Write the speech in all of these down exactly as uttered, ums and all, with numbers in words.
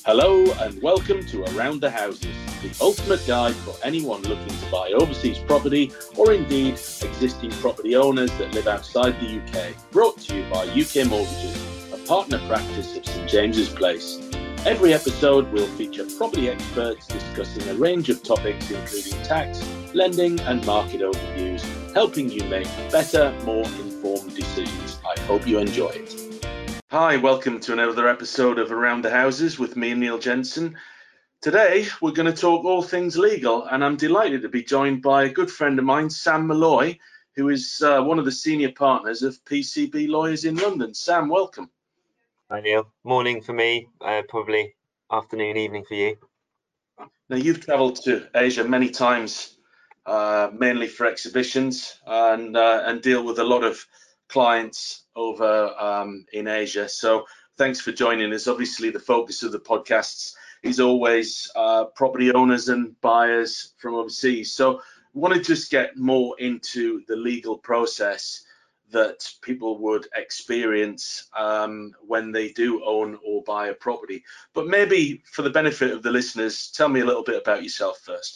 Hello and welcome to Around the Houses, the ultimate guide for anyone looking to buy overseas property or indeed existing property owners that live outside the U K. Brought to you by U K Mortgages, a partner practice of St James's Place. Every episode will feature property experts discussing a range of topics including tax, lending and market overviews, helping you make better, more informed decisions. I hope you enjoy it. Hi, welcome to another episode of Around the Houses with me, Neil Jensen. Today, we're going to talk all things legal, and I'm delighted to be joined by a good friend of mine, Sam Malloy, who is uh, one of the senior partners of P C B Lawyers in London. Sam, welcome. Hi, Neil. Morning for me, uh, probably afternoon, evening for you. Now, you've travelled to Asia many times, uh, mainly for exhibitions, and uh, and deal with a lot of clients over um, in Asia. So thanks for joining us. Obviously, the focus of the podcasts is always uh, property owners and buyers from overseas. So I want to just get more into the legal process that people would experience um, when they do own or buy a property. But maybe for the benefit of the listeners, tell me a little bit about yourself first.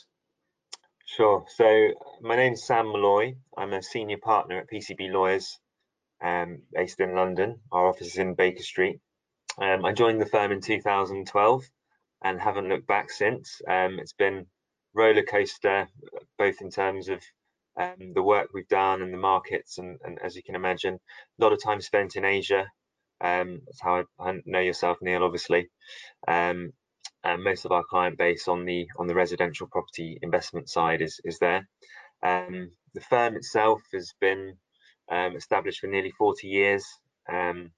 Sure. So my name's Sam Malloy. I'm a senior partner at P C B Lawyers, um, based in London. Our office is in Baker Street. Um, I joined the firm in two thousand twelve and haven't looked back since. Um, it's been roller coaster, both in terms of um, the work we've done and the markets, and, and as you can imagine, a lot of time spent in Asia. Um, that's how I, I know yourself, Neil, obviously. Um, and most of our client base on the on the residential property investment side is is there. Um, the firm itself has been um, established for nearly forty years. Um,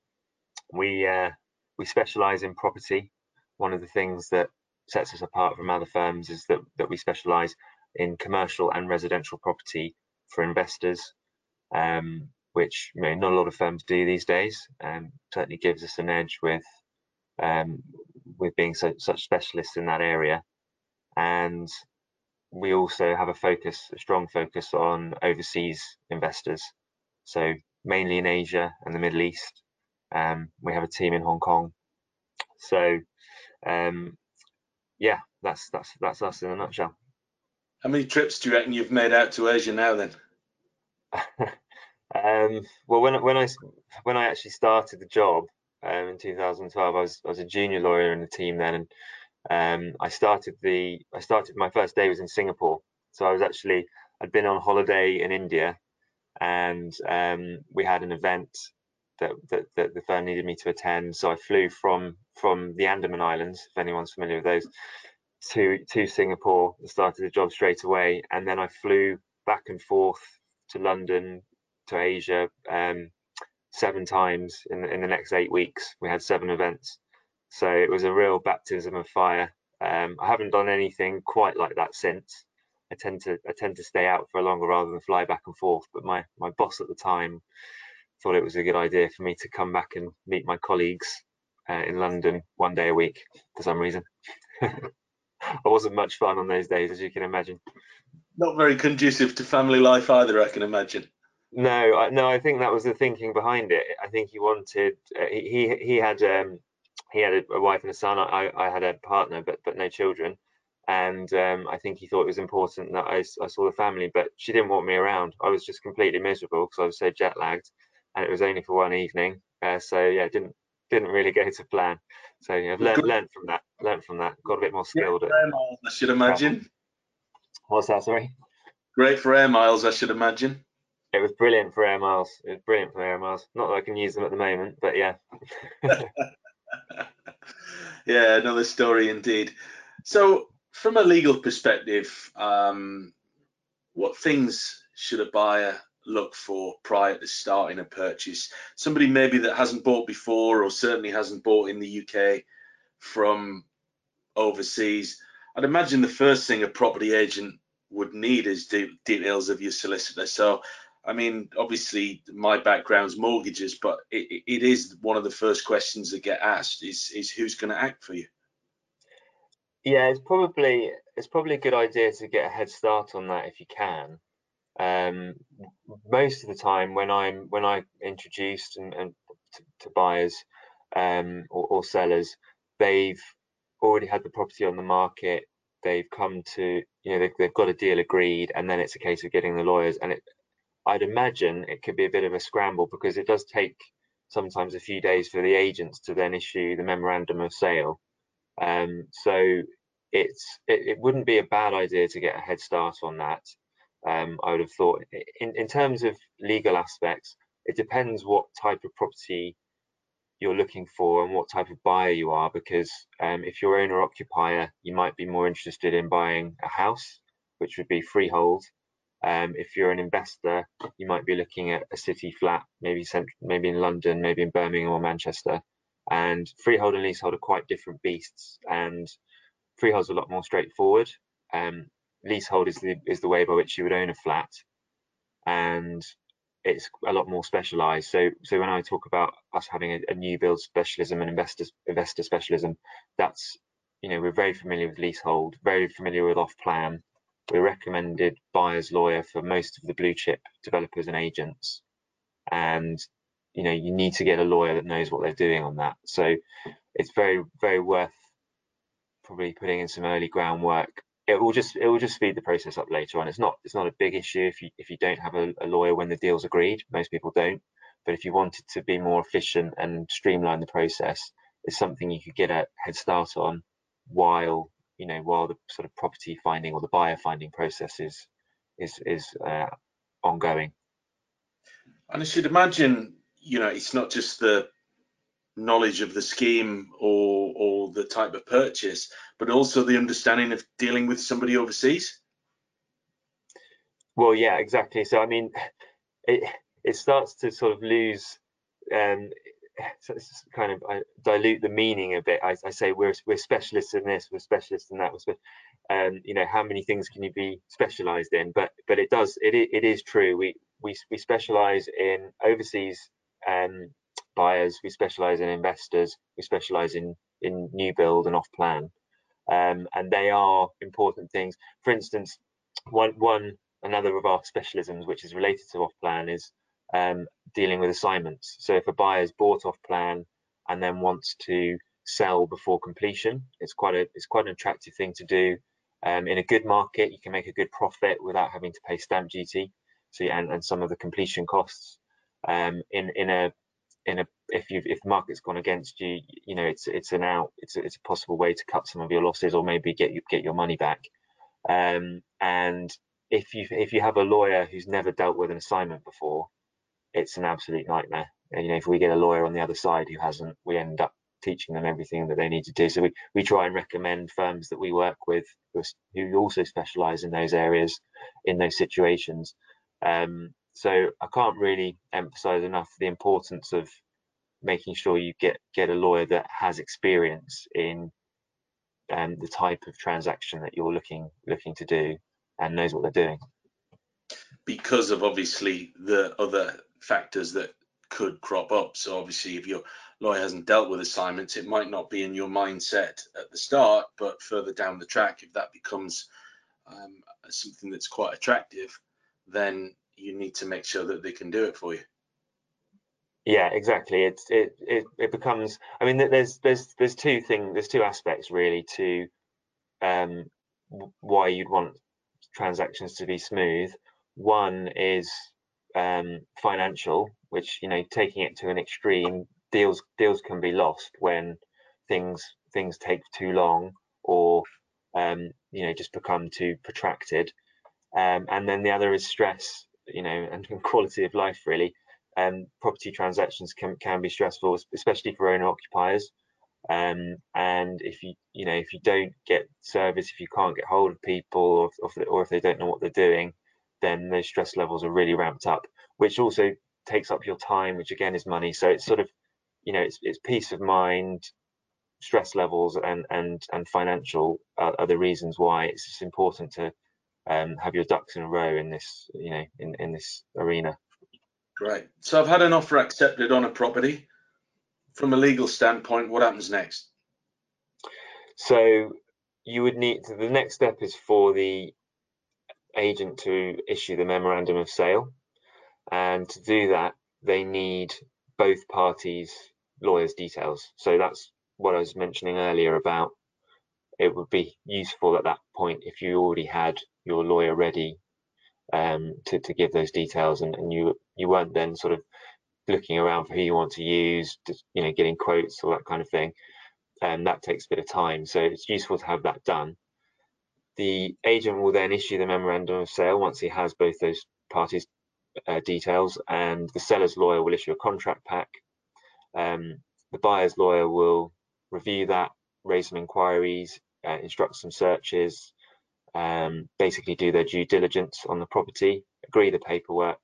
we uh, we specialise in property. One of the things that sets us apart from other firms is that that we specialise in commercial and residential property for investors, um, which you know, not a lot of firms do these days. Um, certainly gives us an edge with um, with being so, such specialists in that area. And we also have a focus, a strong focus on overseas investors. So mainly in Asia and the Middle East. Um, we have a team in Hong Kong. So um, yeah, that's that's that's us in a nutshell. How many trips do you reckon you've made out to Asia now then? um, well, when when I when I actually started the job um, in two thousand twelve, I was I was a junior lawyer in the team then, and um, I started the I started my first day was in Singapore. So I was actually I'd been on holiday in India, and um, we had an event that, that that the firm needed me to attend. So I flew from from the Andaman Islands, if anyone's familiar with those, to to Singapore and started the job straight away. And then I flew back and forth to London, to Asia, um, seven times in in the next eight weeks. We had seven events, so it was a real baptism of fire. Um, I haven't done anything quite like that since. I tend to I tend to stay out for longer rather than fly back and forth. But my my boss at the time thought it was a good idea for me to come back and meet my colleagues uh, in London one day a week for some reason. I wasn't much fun on those days, as you can imagine. Not very conducive to family life either, I can imagine. No, I, no, I think that was the thinking behind it. I think he wanted uh, he he he had um he had a, a wife and a son. I I had a partner, but but no children. And um, I think he thought it was important that I, I saw the family, but she didn't want me around. I was just completely miserable because I was so jet lagged, and it was only for one evening. Uh, so yeah, it didn't didn't really go to plan. So yeah, I've learned learned from that. Learned from that. Got a bit more skilled at Great for air miles, I should travel. imagine. What's that? Sorry. Great for air miles, I should imagine. It was brilliant for air miles. It was brilliant for air miles. Not that I can use them at the moment, but yeah. Yeah, another story indeed. So, from a legal perspective, um, what things should a buyer look for prior to starting a purchase? Somebody maybe that hasn't bought before, or certainly hasn't bought in the U K from overseas. I'd imagine the first thing a property agent would need is de details of your solicitor. So, I mean, obviously my background's mortgages, but it, it is one of the first questions that get asked is, is who's going to act for you? Yeah, it's probably it's probably a good idea to get a head start on that if you can. Um, most of the time when I'm when I introduced and, and to, to buyers um, or, or sellers, they've already had the property on the market, they've come to, you know, they've, they've got a deal agreed, and then it's a case of getting the lawyers. And it, I'd imagine it could be a bit of a scramble, because it does take sometimes a few days for the agents to then issue the memorandum of sale. Um, so it's it, it wouldn't be a bad idea to get a head start on that. Um, I would have thought. In, in terms of legal aspects, it depends what type of property you're looking for and what type of buyer you are, because um, if you're owner occupier, you might be more interested in buying a house, which would be freehold. Um, if you're an investor, you might be looking at a city flat, maybe central, maybe in London, maybe in Birmingham or Manchester. And freehold and leasehold are quite different beasts, and freehold's a lot more straightforward. Um, leasehold is the is the way by which you would own a flat, and it's a lot more specialized. So so when I talk about us having a, a new build specialism and investor investor specialism, that's, you know, we're very familiar with leasehold, very familiar with off plan. We're recommended buyer's lawyer for most of the blue chip developers and agents, and you know, you need to get a lawyer that knows what they're doing on that. So it's very very worth probably putting in some early groundwork. It will just it will just speed the process up later on. It's not it's not a big issue if you if you don't have a, a lawyer when the deal's agreed. Most people don't. But if you wanted to be more efficient and streamline the process, it's something you could get a head start on while, you know, while the sort of property finding or the buyer finding process is is is uh, ongoing. And I should imagine, you know, it's not just the knowledge of the scheme or or the type of purchase, but also the understanding of dealing with somebody overseas. Well, yeah, exactly. So I mean, it it starts to sort of lose, um, so it's kind of I dilute the meaning a bit. I, I say we're we're specialists in this, we're specialists in that. We're spe- um, you know, how many things can you be specialised in? But but it does it it is true. We we we specialise in overseas um, buyers. We specialise in investors. We specialise in in new build and off plan, um, and they are important things. For instance, one one another of our specialisms, which is related to off plan, is um, dealing with assignments. So if a buyer's bought off plan and then wants to sell before completion, it's quite a it's quite an attractive thing to do. Um, in a good market, you can make a good profit without having to pay stamp duty, so and, and some of the completion costs. Um, in in a in a if you if the market's gone against you, you know, it's it's an out it's a, it's a possible way to cut some of your losses or maybe get you get your money back. Um, and if you if you have a lawyer who's never dealt with an assignment before, it's an absolute nightmare. And, you know, if we get a lawyer on the other side who hasn't, we end up teaching them everything that they need to do. So we, we try and recommend firms that we work with who, who also specialise in those areas, in those situations. Um, so I can't really emphasise enough the importance of making sure you get get a lawyer that has experience in um, the type of transaction that you're looking looking to do and knows what they're doing. Because of obviously the other factors that could crop up. So obviously if your lawyer hasn't dealt with assignments, it might not be in your mindset at the start, but further down the track, if that becomes um, something that's quite attractive, then you need to make sure that they can do it for you. Yeah, exactly. It's it it it becomes. I mean, there's there's there's two things. There's two aspects really to um why you'd want transactions to be smooth. One is um financial, which, you know, taking it to an extreme, deals deals can be lost when things things take too long or um you know, just become too protracted. Um, and then the other is stress, you know, and quality of life really. Um, property transactions can can be stressful, especially for owner occupiers. Um, and if you you know if you don't get service, if you can't get hold of people, or, or, if, or if they don't know what they're doing, then those stress levels are really ramped up, which also takes up your time, which again is money. So it's sort of, you know, it's it's peace of mind, stress levels, and and and financial are, are the reasons why it's just important to um, have your ducks in a row in this, you know, in, in this arena. Right. So I've had an offer accepted on a property. From a legal standpoint, what happens next? So you would need to, the next step is for the agent to issue the memorandum of sale. And to do that, they need both parties' lawyers' details. So that's what I was mentioning earlier about it would be useful at that point if you already had your lawyer ready um, to, to give those details, and, and you you weren't then sort of looking around for who you want to use, just, you know, getting quotes, all that kind of thing. And that takes a bit of time. So it's useful to have that done. The agent will then issue the memorandum of sale once he has both those parties' uh, details, and the seller's lawyer will issue a contract pack. Um, the buyer's lawyer will review that, raise some inquiries, uh, instruct some searches, um, basically do their due diligence on the property, agree the paperwork.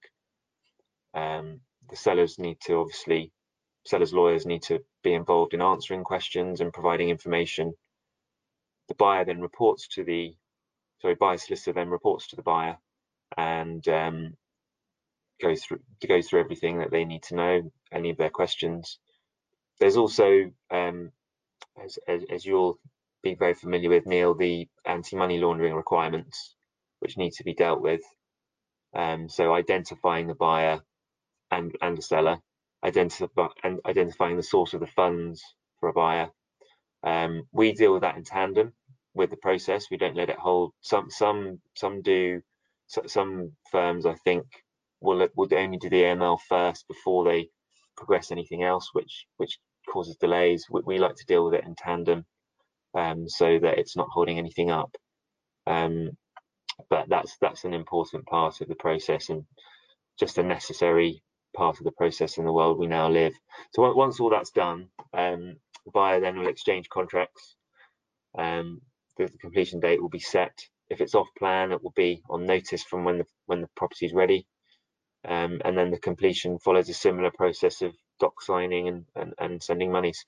Um, the sellers need to obviously, sellers' lawyers need to be involved in answering questions and providing information. The buyer then reports to the, sorry, buyer solicitor then reports to the buyer and um, goes through goes through everything that they need to know, any of their questions. There's also, um, as, as, as you'll be very familiar with, Neil, the anti-money laundering requirements, which need to be dealt with. Um, so identifying the buyer and, and the seller, identify, and identifying the source of the funds for a buyer. Um, we deal with that in tandem with the process. We don't let it hold. Some some some do. Some firms, I think, will will only do the A M L first before they progress anything else, which which causes delays. We, we like to deal with it in tandem, um, so that it's not holding anything up. Um, but that's that's an important part of the process and just a necessary part of the process in the world we now live. So once all that's done, um, the buyer then will exchange contracts. Um, the, the completion date will be set. If it's off plan, it will be on notice from when the when the property is ready, um, and then the completion follows a similar process of doc signing and, and, and sending monies.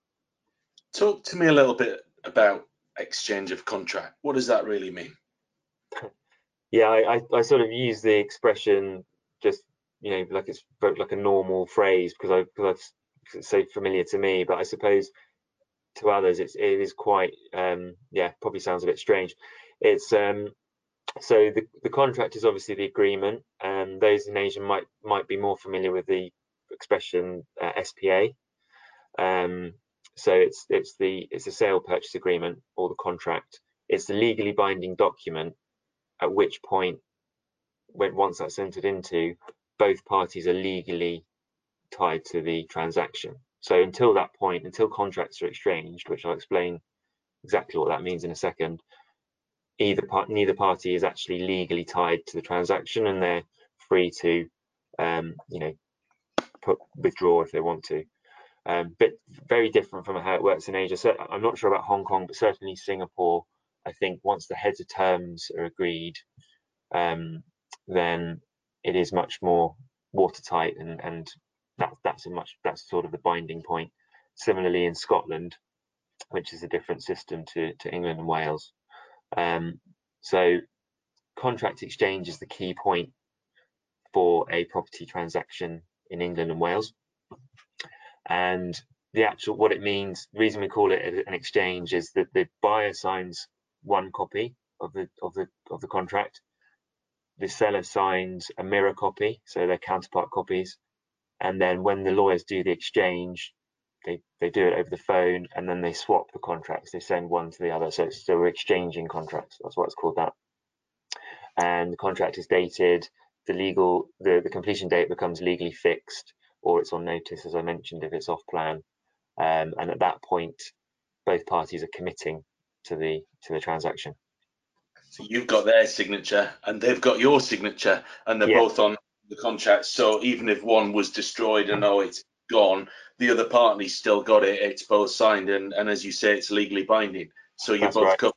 Talk to me a little bit about exchange of contract. What does that really mean? Yeah, I, I, I sort of use the expression just, you know, like it's like a normal phrase because I because it's so familiar to me, but I suppose to others it's it is quite um yeah, probably sounds a bit strange. It's um so the the contract is obviously the agreement, and those in Asia might might be more familiar with the expression uh, S P A. Um, so it's it's the it's a sale purchase agreement or the contract. It's the legally binding document at which point, when once that's entered into, both parties are legally tied to the transaction. So until that point, until contracts are exchanged, which I'll explain exactly what that means in a second, either part, neither party is actually legally tied to the transaction, and they're free to, um, you know, put, withdraw if they want to. Um, but very different from how it works in Asia. So I'm not sure about Hong Kong, but certainly Singapore, I think once the heads of terms are agreed, um, then it is much more watertight, and, and that, that's a much that's sort of the binding point. Similarly in Scotland, which is a different system to, to England and Wales. Um, so contract exchange is the key point for a property transaction in England and Wales. And the actual what it means, the reason we call it an exchange is that the buyer signs one copy of the of the of the contract, the seller signs a mirror copy, so they're counterpart copies, and then when the lawyers do the exchange, they they do it over the phone, and then they swap the contracts. They send one to the other, so it's, so we're exchanging contracts. That's why it's called that. And the contract is dated. The legal the the completion date becomes legally fixed, or it's on notice, as I mentioned, if it's off plan. Um, and at that point, both parties are committing to the to the transaction. So you've got their signature and they've got your signature, and they're Yeah. both on the contract. So even if one was destroyed and oh, it's gone, the other party's still got it. It's both signed, and, and as you say, it's legally binding. So you're That's both right. covered.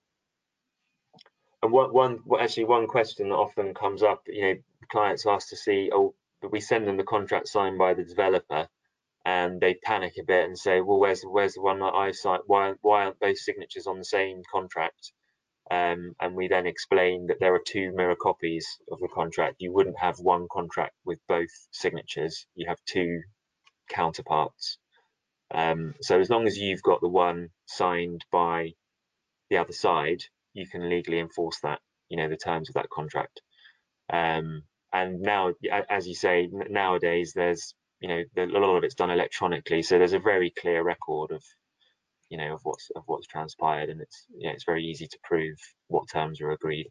And one, one, actually, one question that often comes up, you know, clients ask to see, oh, we send them the contract signed by the developer, and they panic a bit and say, well, where's where's the one that I signed? Why why aren't both signatures on the same contract? Um, and we then explain that there are two mirror copies of the contract. You wouldn't have one contract with both signatures. You have two counterparts. Um, so as long as you've got the one signed by the other side, you can legally enforce that, you know, the terms of that contract. Um, and now, as you say, nowadays there's, you know, a lot of it's done electronically, so there's a very clear record of you know, of what's of what's transpired, and it's yeah, it's very easy to prove what terms are agreed.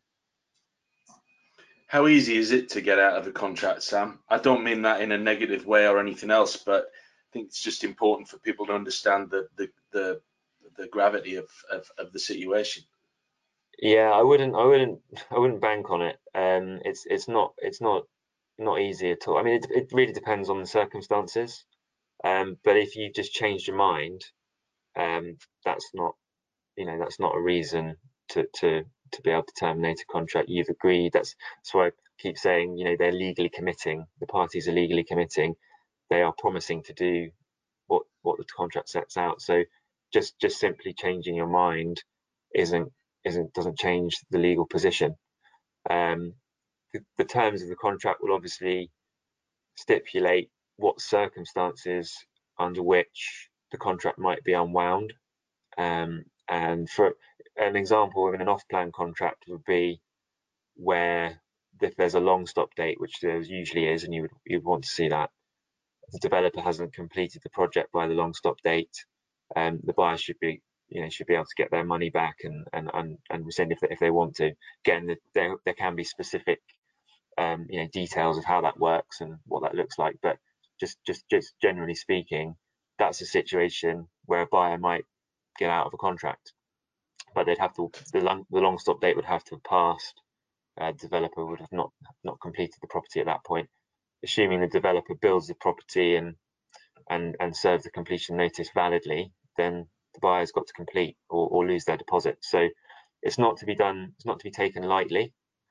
How easy is it to get out of a contract, Sam? I don't mean that in a negative way or anything else, but I think it's just important for people to understand the the the, the gravity of, of, of the situation. Yeah, I wouldn't, I wouldn't, I wouldn't bank on it. Um, it's it's not it's not not easy at all. I mean, it it really depends on the circumstances. Um, but if you just changed your mind, um, that's not, you know, that's not a reason to to to be able to terminate a contract. You've agreed. That's that's why I keep saying, you know, they're legally committing. The parties are legally committing. They are promising to do what what the contract sets out. So just just simply changing your mind isn't isn't doesn't change the legal position. Um, the, the terms of the contract will obviously stipulate what circumstances under which the contract might be unwound. Um, and for an example, in an off-plan contract would be where if there's a long stop date, which there usually is, and you would you'd want to see that the developer hasn't completed the project by the long stop date, um, the buyer should be you know should be able to get their money back and and and, and rescind if they, if they want to. Again, the, there there can be specific um, you know details of how that works and what that looks like, but just just just generally speaking, that's a situation where a buyer might get out of a contract, but they'd have to the long the long stop date would have to have passed. Uh, developer would have not not completed the property at that point. Assuming the developer builds the property and and and serves the completion notice validly, then the buyer's got to complete or, or lose their deposit. So it's not to be done. It's not to be taken lightly,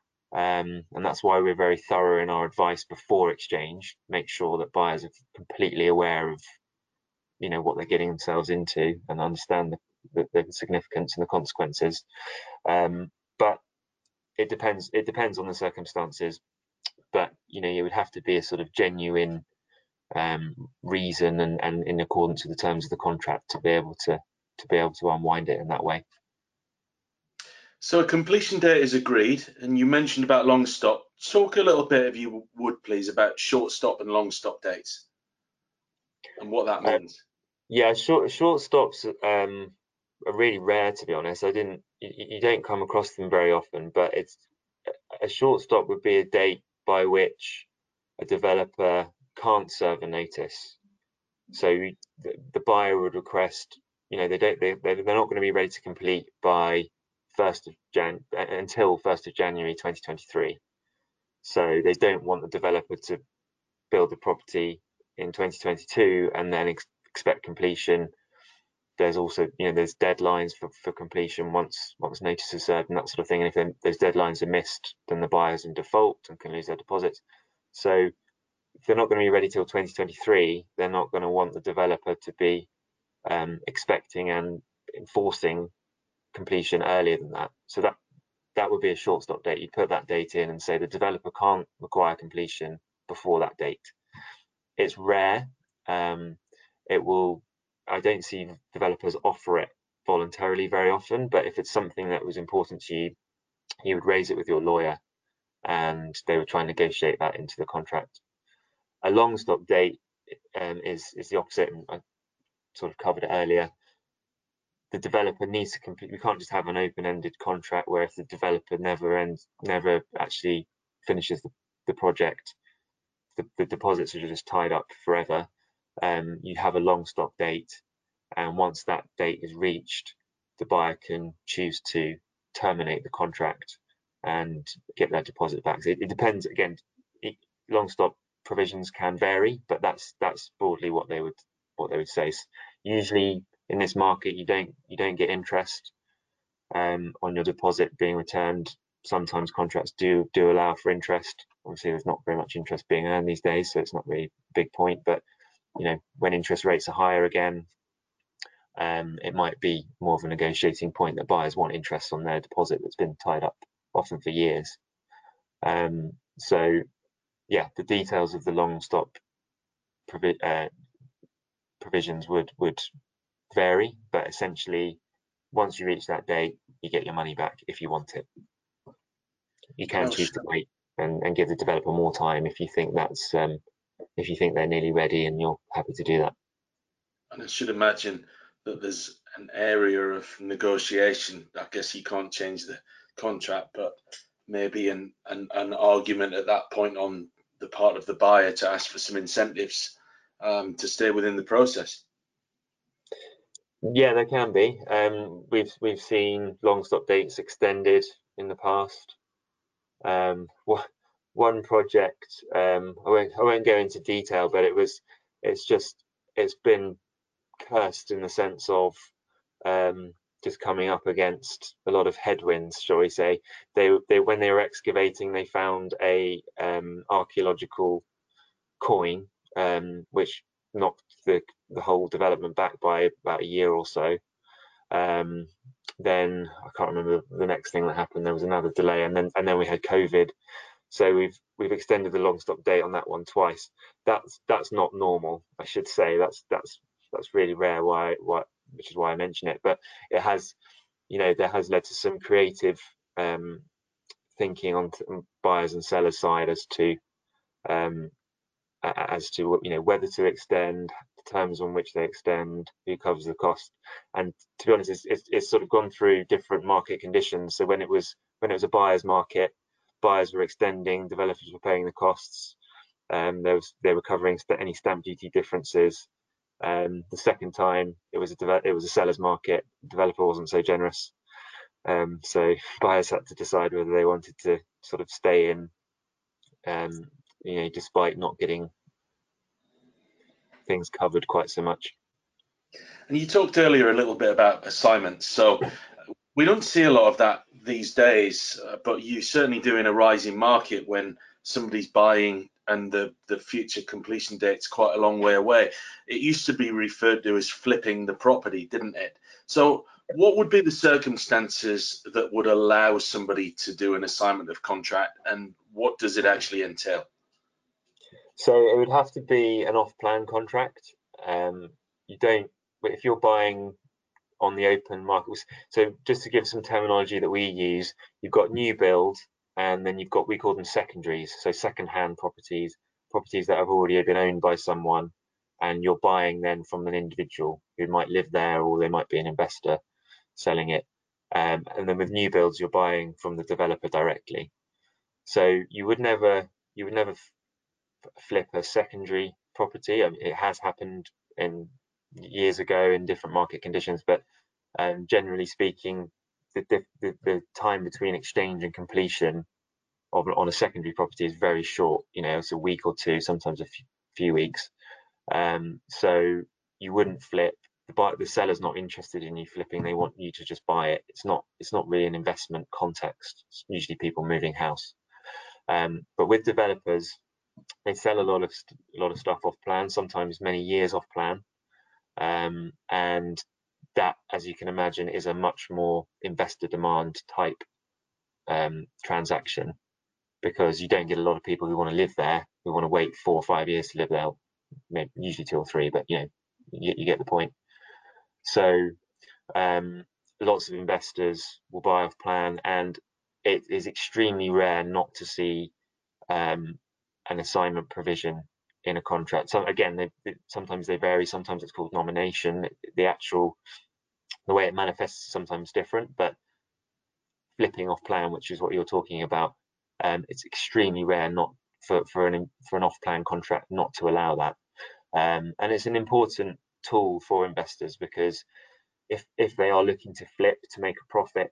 um, and that's why we're very thorough in our advice before exchange. Make sure that buyers are completely aware of, you know, what they're getting themselves into and understand the, the, the significance and the consequences. Um, but it depends. It depends on the circumstances. But you know, it would have to be a sort of genuine um, reason and, and in accordance with the terms of the contract to be able to to be able to unwind it in that way. So a completion date is agreed, and you mentioned about long stop. Talk a little bit, if you would please, about short stop and long stop dates and what that Uh, means. yeah, short short stops um, are really rare, to be honest. I didn't you, you don't come across them very often, but it's a short stop would be a date by which a developer can't serve a notice. So the, the buyer would request, you know, they don't they they're not going to be ready to complete by first of Jan until first of January twenty twenty-three. So they don't want the developer to build the property in twenty twenty-two and then ex expect completion. There's also, you know, there's deadlines for, for completion once once notice is served and that sort of thing. And if then those deadlines are missed, then the buyer's in default and can lose their deposits. So if they're not going to be ready till twenty twenty-three, they're not going to want the developer to be um, expecting and enforcing completion earlier than that. So that that would be a short stop date. You put that date in and say the developer can't require completion before that date. It's rare. Um, it will. I don't see developers offer it voluntarily very often, but if it's something that was important to you, you would raise it with your lawyer, and they would try and negotiate that into the contract. A long stop date um, is is the opposite, and I sort of covered it earlier. The developer needs to complete. We can't just have an open-ended contract where if the developer never ends, never actually finishes the, the project, the, the deposits are just tied up forever. Um, you have a long stop date, and once that date is reached, the buyer can choose to terminate the contract and get their deposit back. So it, it depends. Again, it, long stop provisions can vary, but that's that's broadly what they would what they would say. Usually in this market, you don't you don't get interest um, on your deposit being returned. Sometimes contracts do do allow for interest. Obviously, there's not very much interest being earned these days, so it's not really a big point. But you know, when interest rates are higher again, um, it might be more of a negotiating point that buyers want interest on their deposit that's been tied up often for years. Um, so, yeah, the details of the long stop provi uh, provisions would would vary, but essentially, once you reach that date, you get your money back if you want it. You can No, choose to sure. wait and, and give the developer more time if you think that's um, if you think they're nearly ready and you're happy to do that. And I should imagine that there's an area of negotiation. I guess you can't change the contract, but maybe an, an, an argument at that point on the part of the buyer to ask for some incentives um, to stay within the process. Yeah, there can be. Um, we've we've seen long stop dates extended in the past. Um, one project, um, I won't I won't go into detail, but it was it's just it's been cursed in the sense of um, just coming up against a lot of headwinds, shall we say. They they when they were excavating, they found a um, archaeological coin, um, which knocked the the whole development back by about a year or so. Um, then I can't remember the next thing that happened. There was another delay, and then and then we had COVID. So we've we've extended the long stop date on that one twice. That's that's not normal, I should say. That's that's that's really rare. Why why which is why I mention it. But it has, you know, there has led to some creative um, thinking on buyers and sellers side as to um, as to you know whether to extend, the terms on which they extend, who covers the cost. And to be honest, it's, it's, it's sort of gone through different market conditions. So when it was when it was a buyer's market, buyers were extending, developers were paying the costs. Um, there was they were covering any stamp duty differences. Um, the second time it was a it was a seller's market. Developer wasn't so generous, um, so buyers had to decide whether they wanted to sort of stay in, um, you know, despite not getting things covered quite so much. And you talked earlier a little bit about assignments. So we don't see a lot of that these days, uh, but you certainly do in a rising market when somebody's buying and the, the future completion date's quite a long way away. It used to be referred to as flipping the property, didn't it? So what would be the circumstances that would allow somebody to do an assignment of contract, and what does it actually entail? So it would have to be an off-plan contract. Um, you don't, but if you're buying on the open market, so just to give some terminology that we use, you've got new build, and then you've got, we call them secondaries, so second-hand properties, properties that have already been owned by someone, and you're buying then from an individual who might live there, or they might be an investor selling it. Um, and then with new builds, you're buying from the developer directly. So you would never, you would never flip a secondary property. I mean, it has happened in years ago in different market conditions, but um, generally speaking, the, the the time between exchange and completion of on a secondary property is very short. You know, it's a week or two, sometimes a few, few weeks. Um, so you wouldn't flip. The buyer, the seller's not interested in you flipping. They want you to just buy it. It's not. It's not really an investment context. It's usually people moving house. Um, but with developers, they sell a lot of a lot of stuff off plan, sometimes many years off plan, um, and that, as you can imagine, is a much more investor demand type um, transaction, because you don't get a lot of people who want to live there, who want to wait four or five years to live there, maybe usually two or three, but you know, you, you get the point. So um, lots of investors will buy off plan, and it is extremely rare not to see um, an assignment provision in a contract. So again, they, they, sometimes they vary. Sometimes it's called nomination. The actual, the way it manifests is sometimes different, but flipping off plan, which is what you're talking about, um, it's extremely rare not for, for an for an off plan contract not to allow that. Um, and it's an important tool for investors, because if if they are looking to flip to make a profit,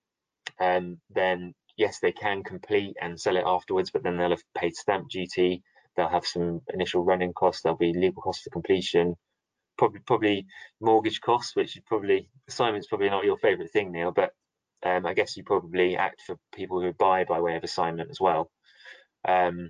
um, then yes, they can complete and sell it afterwards, but then they'll have paid stamp duty, they'll have some initial running costs, there'll be legal costs for completion, probably probably mortgage costs, which is probably, assignment's probably not your favourite thing, Neil, but um, I guess you probably act for people who buy by way of assignment as well. Um,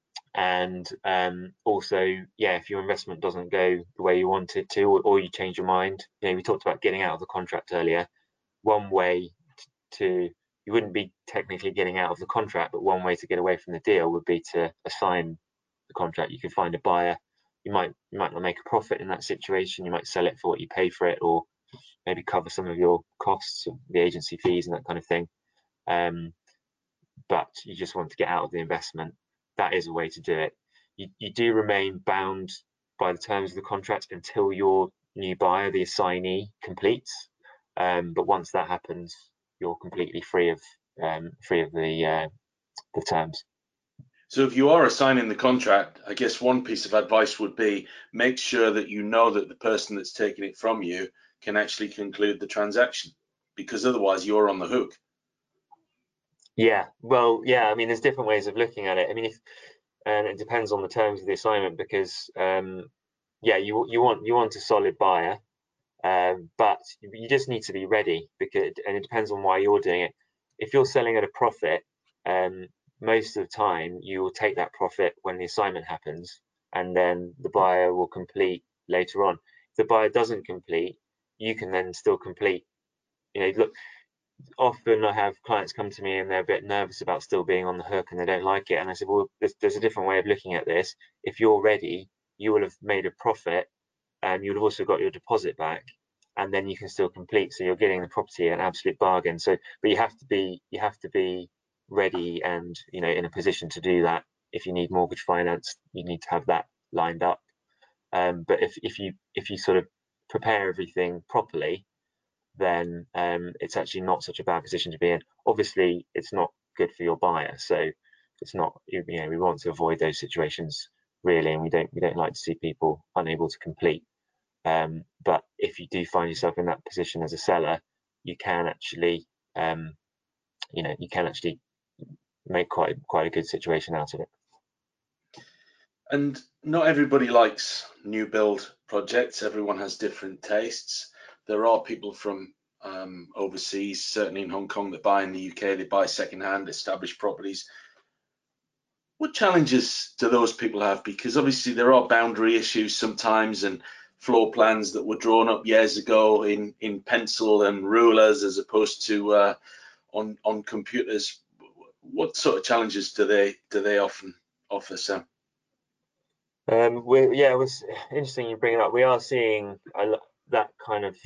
and um, also, yeah, if your investment doesn't go the way you want it to, or, or you change your mind, you know, we talked about getting out of the contract earlier. One way to, you wouldn't be technically getting out of the contract, but one way to get away from the deal would be to assign the contract. You could find a buyer. You might you might not make a profit in that situation. You might sell it for what you pay for it, or maybe cover some of your costs, the agency fees and that kind of thing. Um, but you just want to get out of the investment. That is a way to do it. You, you do remain bound by the terms of the contract until your new buyer, the assignee, completes. Um, but once that happens, you're completely free of um, free of the uh, the terms. So if you are assigning the contract, I guess one piece of advice would be make sure that you know that the person that's taking it from you can actually conclude the transaction, because otherwise you're on the hook. Yeah, well, yeah, I mean, there's different ways of looking at it. I mean, if, and it depends on the terms of the assignment, because um, yeah, you you want you want a solid buyer, um, but you just need to be ready, because, and it depends on why you're doing it. If you're selling at a profit, um, most of the time you will take that profit when the assignment happens, and then the buyer will complete later on. If the buyer doesn't complete, you can then still complete. You know, look, often I have clients come to me and they're a bit nervous about still being on the hook and they don't like it. And I said, well, there's, there's a different way of looking at this. If you're ready, you will have made a profit, and you'll have also got your deposit back, and then you can still complete. So you're getting the property at an absolute bargain. So, but you have to be, you have to be ready and, you know, in a position to do that. If you need mortgage finance, you need to have that lined up. Um, but if, if you, if you sort of prepare everything properly, then um, it's actually not such a bad position to be in. Obviously, it's not good for your buyer, so it's not, you know, we want to avoid those situations really, and we don't we don't like to see people unable to complete. Um, but if you do find yourself in that position as a seller, you can actually, um, you know, you can actually make quite quite a good situation out of it. And not everybody likes new build projects. Everyone has different tastes. There are people from um, overseas, certainly in Hong Kong, that buy in the U K. They buy second-hand, established properties. What challenges do those people have? Because obviously there are boundary issues sometimes, and floor plans that were drawn up years ago in in pencil and rulers as opposed to uh, on on computers. What sort of challenges do they do they often offer, Sam? Um, we yeah, it was interesting you bring it up. We are seeing a, that kind of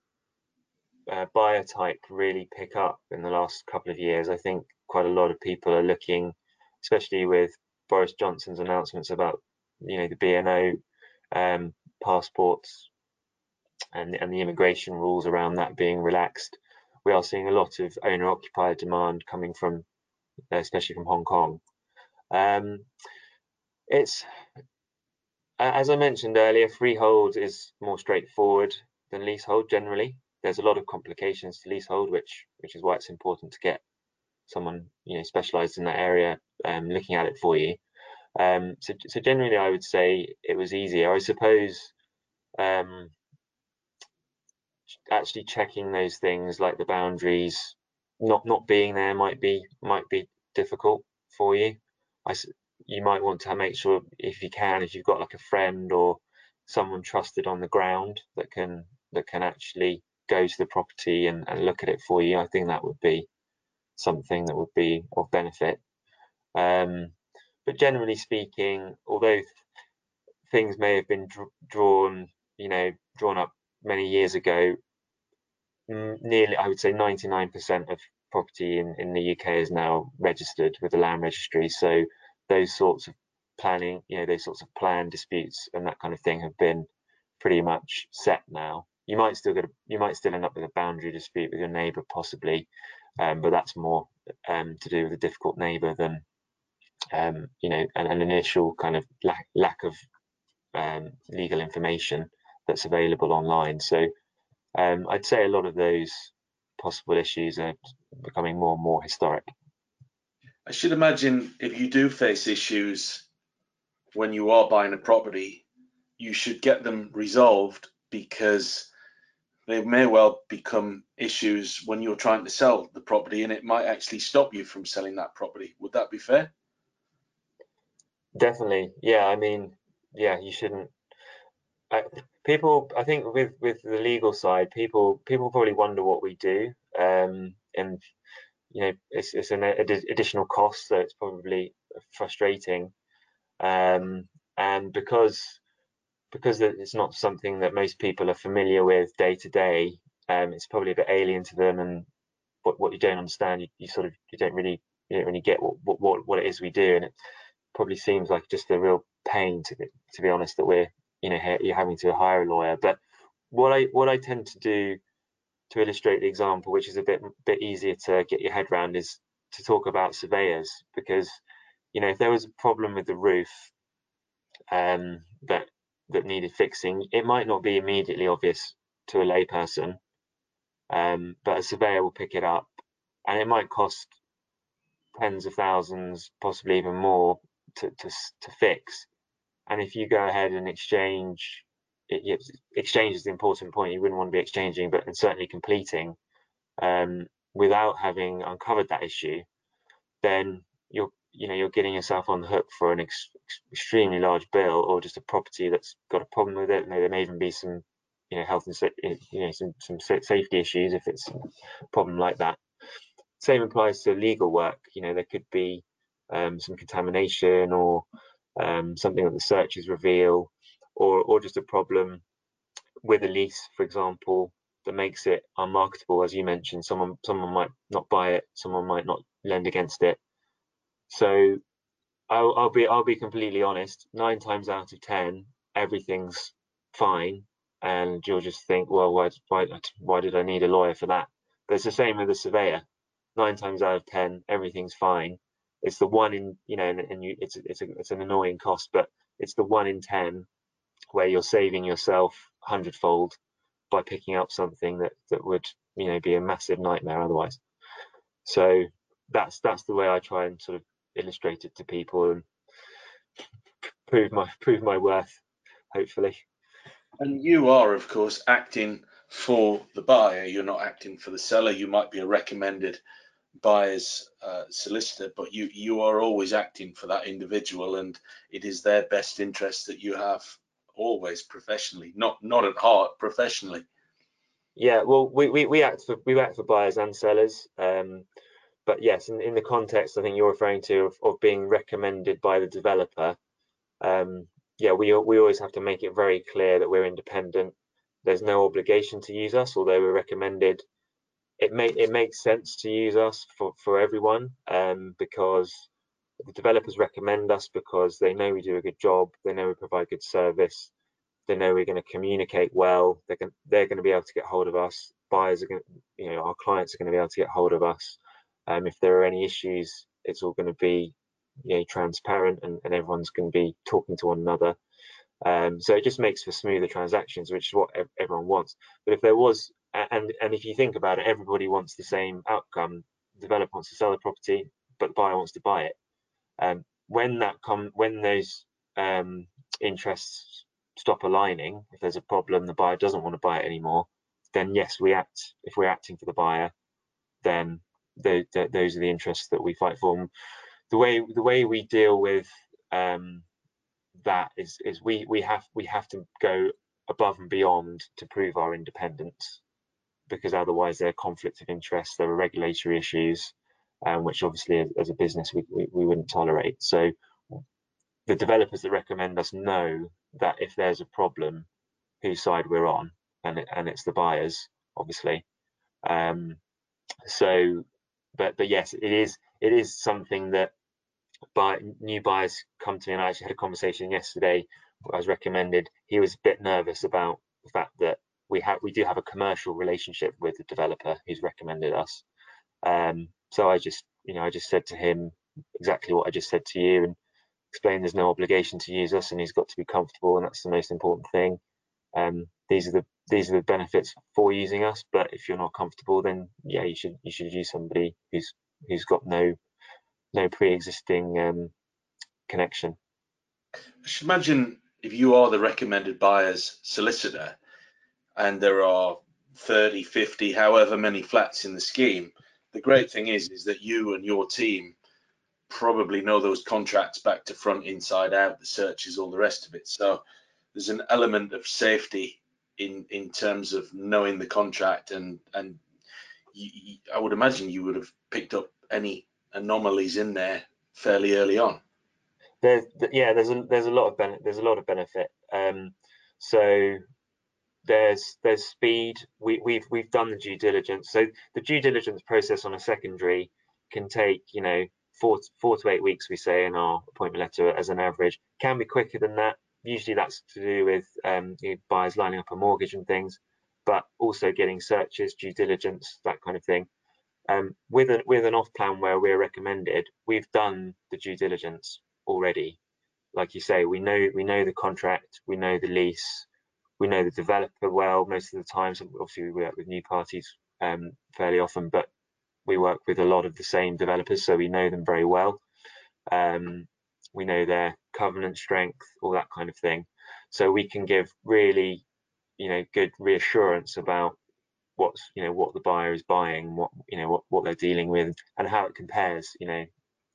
uh, buyer type really pick up in the last couple of years. I think quite a lot of people are looking, especially with Boris Johnson's announcements about, you know, the B N O um, passports and and the immigration rules around that being relaxed. We are seeing a lot of owner-occupier demand coming from, especially from Hong Kong. Um, it's As I mentioned earlier, freehold is more straightforward than leasehold generally. There's a lot of complications to leasehold, which which is why it's important to get someone, you know, specialised in that area um, looking at it for you. Um, so, so generally, I would say it was easier. I suppose um, actually checking those things like the boundaries, not not being there might be might be difficult for you. I You might want to make sure, if you can, if you've got like a friend or someone trusted on the ground that can that can actually go to the property and, and look at it for you. I think that would be something that would be of benefit. Um, but generally speaking, although things may have been dr drawn, you know, drawn up many years ago, nearly, I would say ninety-nine percent of property in, in the U K is now registered with the land registry. So those sorts of planning, you know, those sorts of plan disputes and that kind of thing have been pretty much set now. You might still get a, you might still end up with a boundary dispute with your neighbour possibly, um, but that's more um, to do with a difficult neighbour than um, you know, an, an initial kind of lack lack of um, legal information that's available online. So um, I'd say a lot of those possible issues are becoming more and more historic. I should imagine if you do face issues when you are buying a property, you should get them resolved, because they may well become issues when you're trying to sell the property, and it might actually stop you from selling that property. Would that be fair? Definitely, yeah. I mean, yeah, you shouldn't. I, people, I think with with the legal side, people people probably wonder what we do, um, and you know, it's it's an ad additional cost, so it's probably frustrating. Um, and because because it's not something that most people are familiar with day to day, um, it's probably a bit alien to them, and what what you don't understand, you, you sort of you don't really you don't really get what what what it is we do, and it probably seems like just a real pain to be, to be honest, that we're, you know, you're having to hire a lawyer. But what I what I tend to do to illustrate the example, which is a bit bit easier to get your head around, is to talk about surveyors, because you know if there was a problem with the roof um, that that needed fixing, it might not be immediately obvious to a layperson, um, but a surveyor will pick it up, and it might cost tens of thousands, possibly even more, to to, to fix. And if you go ahead and exchange, it, exchange is the important point. You wouldn't want to be exchanging, but and certainly completing um, without having uncovered that issue, then you're you know you're getting yourself on the hook for an ex extremely large bill, or just a property that's got a problem with it. There may even be some you know health and you know some some safety issues if it's a problem like that. Same applies to legal work. You know there could be um, some contamination, or um, something that the searches reveal, or or just a problem with a lease, for example, that makes it unmarketable. As you mentioned, someone someone might not buy it, someone might not lend against it. So I'll, I'll be I'll be completely honest. Nine times out of ten, everything's fine, and you'll just think, well, why why why did I need a lawyer for that? But it's the same with a surveyor. Nine times out of ten, everything's fine. It's the one in you know, and, and you, it's it's a, it's an annoying cost, but it's the one in ten where you're saving yourself hundredfold by picking up something that that would you know be a massive nightmare otherwise. So that's that's the way I try and sort of illustrate it to people and prove my prove my worth, hopefully. And you are, of course, acting for the buyer. You're not acting for the seller. You might be a recommended buyer's uh, solicitor, but you you are always acting for that individual, and it is their best interest that you have always professionally, not not at heart, professionally. Yeah, well, we we, we act for we act for buyers and sellers. Um, but yes, in, in the context I think you're referring to of, of being recommended by the developer, um, yeah, we we always have to make it very clear that we're independent. There's no obligation to use us, although we're recommended. It may it makes sense to use us for for everyone, um, because the developers recommend us because they know we do a good job, they know we provide good service, they know we're going to communicate well. They're going they're going to be able to get hold of us. Buyers are going, you know, our clients are going to be able to get hold of us. Um, if there are any issues, it's all going to be, you know, transparent, and, and everyone's going to be talking to one another. Um, so it just makes for smoother transactions, which is what everyone wants. But if there was, and and if you think about it, everybody wants the same outcome. The developer wants to sell the property, but the buyer wants to buy it. Um, when that come, when those um, interests stop aligning, if there's a problem, the buyer doesn't want to buy it anymore, then yes, we act. If we're acting for the buyer, then the, the, those are the interests that we fight for. The way the way we deal with um, that is is we we have we have to go above and beyond to prove our independence, because otherwise there are conflicts of interest, there are regulatory issues, um, which obviously as, as a business we, we, we wouldn't tolerate. So the developers that recommend us know that if there's a problem, whose side we're on, and it, and it's the buyers, obviously. Um, so, but but yes, it is it is something that buy, new buyers come to me, and I actually had a conversation yesterday where I was recommended. He was a bit nervous about the fact that we have we do have a commercial relationship with the developer who's recommended us. Um, so I just you know I just said to him exactly what I just said to you, and explained there's no obligation to use us, and he's got to be comfortable, and that's the most important thing. Um, these are the these are the benefits for using us, but if you're not comfortable, then yeah, you should you should use somebody who's who's got no no pre-existing um, connection. I should imagine if you are the recommended buyer's solicitor and there are thirty, fifty, however many flats in the scheme, the great thing is is that you and your team probably know those contracts back to front, inside out, the searches, all the rest of it. So there's an element of safety in in terms of knowing the contract, and and you, you, I would imagine you would have picked up any anomalies in there fairly early on. There's yeah, there's a there's a lot of benefit. There's a lot of benefit. Um, so there's there's speed. We we've we've done the due diligence. So the due diligence process on a secondary can take you know four four to eight weeks. We say in our appointment letter as an average. Can be quicker than that. usually that's to do with um, you know, buyers lining up a mortgage and things, but also getting searches, due diligence, that kind of thing. Um, with a, with an off plan where we're recommended, we've done the due diligence already. Like you say, we know we know the contract, we know the lease, we know the developer well most of the time. So obviously we work with new parties um, fairly often, but we work with a lot of the same developers, so we know them very well. Um, we know their covenant strength, all that kind of thing. So we can give really, you know, good reassurance about what's, you know, what the buyer is buying, what, you know, what, what they're dealing with, and how it compares. You know,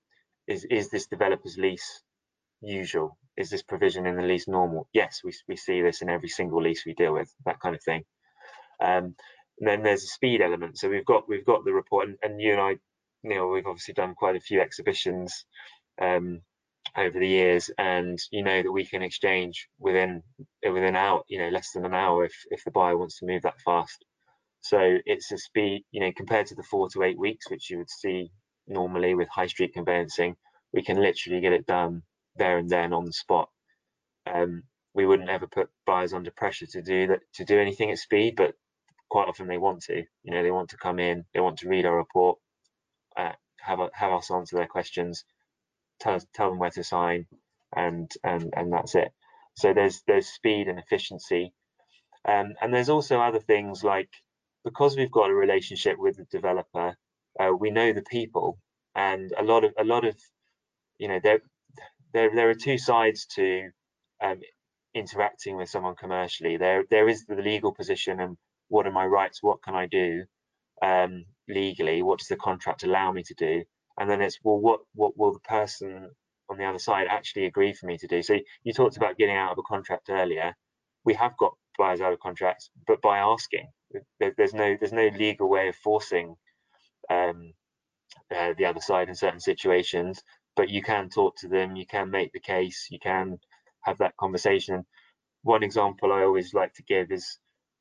is is this developer's lease usual? Is this provision in the lease normal? Yes, we we see this in every single lease we deal with, that kind of thing. Um, and then there's a speed element. So we've got we've got the report, and, and you and I, Neil, we've obviously done quite a few exhibitions um, over the years, and you know that we can exchange within within an hour, you know, less than an hour if if the buyer wants to move that fast. So it's a speed, you know, compared to the four to eight weeks which you would see normally with high street conveyancing, we can literally get it done there and then on the spot. Um, we wouldn't ever put buyers under pressure to do that, to do anything at speed, but quite often they want to. You know, they want to come in, they want to read our report, uh, have a, have us answer their questions, tell us, tell them where to sign, and and and that's it. So there's there's speed and efficiency, um, and there's also other things like, because we've got a relationship with the developer, uh, we know the people, and a lot of a lot of you know there there there are two sides to um, interacting with someone commercially. There there is the legal position and what are my rights, what can I do um, legally, what does the contract allow me to do, and then it's, well, what what will the person on the other side actually agree for me to do. So you talked about getting out of a contract earlier. We have got buyers out of contracts, but by asking. There, there's no there's no legal way of forcing um, uh, the other side in certain situations, but you can talk to them, you can make the case, you can have that conversation. One example I always like to give is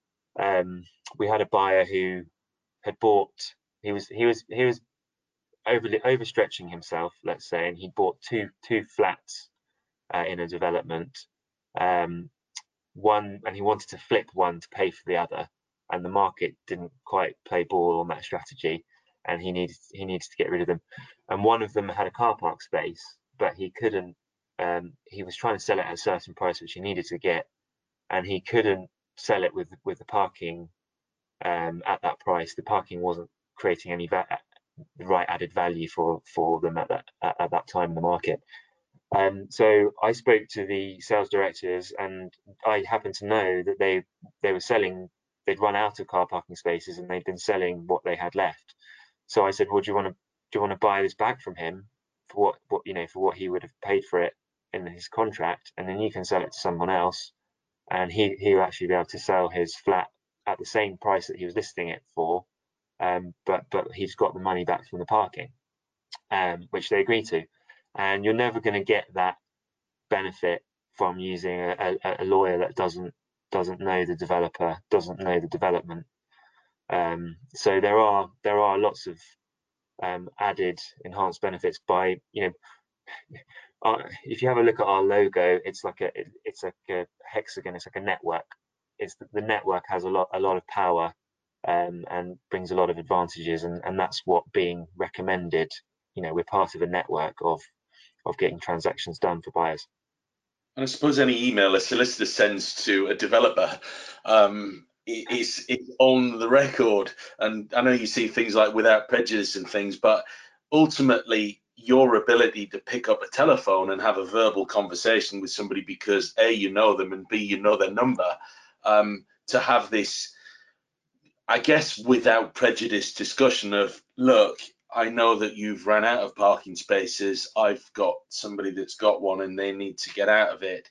um, we had a buyer who had bought, he was he was he was overly overstretching himself, let's say, and he bought two two flats uh, in a development, um, one, and he wanted to flip one to pay for the other, and the market didn't quite play ball on that strategy, and he needed he needed to get rid of them. And one of them had a car park space, but he couldn't. Um, he was trying to sell it at a certain price, which he needed to get, and he couldn't sell it with with the parking um, at that price. The parking wasn't creating any va- the right added value for for them at that at, at that time in the market. Um, so I spoke to the sales directors, and I happened to know that they they were selling. They'd run out of car parking spaces, and they'd been selling what they had left. So I said, "Well, do you want to do you want to buy this back from him for what what you know for what he would have paid for it in his contract, and then you can sell it to someone else, and he he will actually be able to sell his flat at the same price that he was listing it for, um, but but he's got the money back from the parking, um, which they agreed to." And you're never going to get that benefit from using a, a, a lawyer that doesn't doesn't know the developer, doesn't know the development. Um, so there are there are lots of um, added enhanced benefits by, you know, our, if you have a look at our logo, it's like a it, it's like a hexagon, it's like a network. It's the, the network has a lot a lot of power um, and brings a lot of advantages, and, and that's what being recommended. You know, we're part of a network of of getting transactions done for buyers. And I suppose any email a solicitor sends to a developer um, is, is on the record. And I know you see things like without prejudice and things, but ultimately your ability to pick up a telephone and have a verbal conversation with somebody because A, you know them, and B, you know their number, um, to have this, I guess, without prejudice discussion of, look, I know that you've run out of parking spaces. I've got somebody that's got one and they need to get out of it.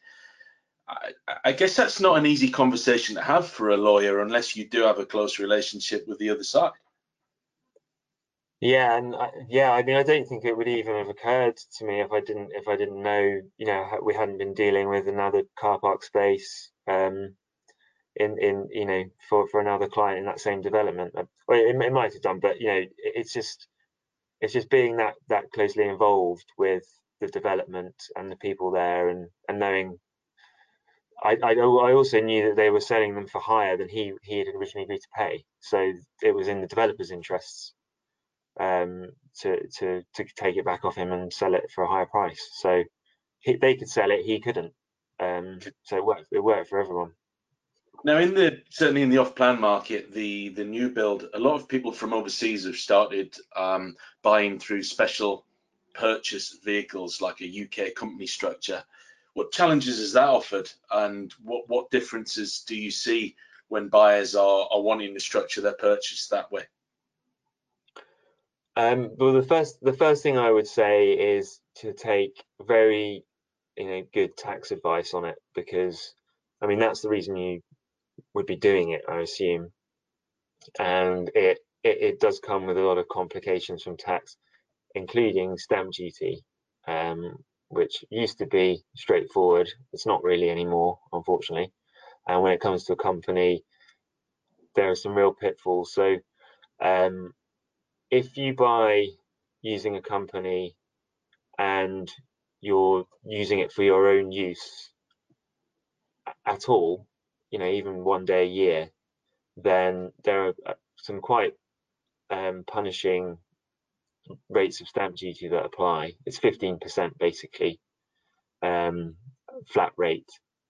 I, I guess that's not an easy conversation to have for a lawyer unless you do have a close relationship with the other side. Yeah, and I, yeah, I mean, I don't think it would even have occurred to me if I didn't if I didn't know, you know, we hadn't been dealing with another car park space um, in in you know for for another client in that same development. Well, it, it might have done, but you know, it, it's just it's just being that that closely involved with the development and the people there, and and knowing I, I I also knew that they were selling them for higher than he he had originally agreed to pay. So it was in the developer's interests um, to to to take it back off him and sell it for a higher price. So he, they could sell it, he couldn't. Um, so it worked. It worked for everyone. Now, in the certainly in the off-plan market, the the new build, a lot of people from overseas have started um, buying through special purchase vehicles like a U K company structure. What challenges has that offered, and what what differences do you see when buyers are are wanting to structure their purchase that way? Um, well, the first the first thing I would say is to take very, you know, good tax advice on it, because I mean that's the reason you would be doing it, I assume, and it it, it does come with a lot of complications from tax, including stamp duty, um, which used to be straightforward. It's not really anymore, unfortunately. And when it comes to a company, there are some real pitfalls. So um, if you buy using a company and you're using it for your own use at all, you know, even one day a year, then there are uh, some quite um, punishing rates of stamp duty that apply. It's fifteen percent basically, um, flat rate.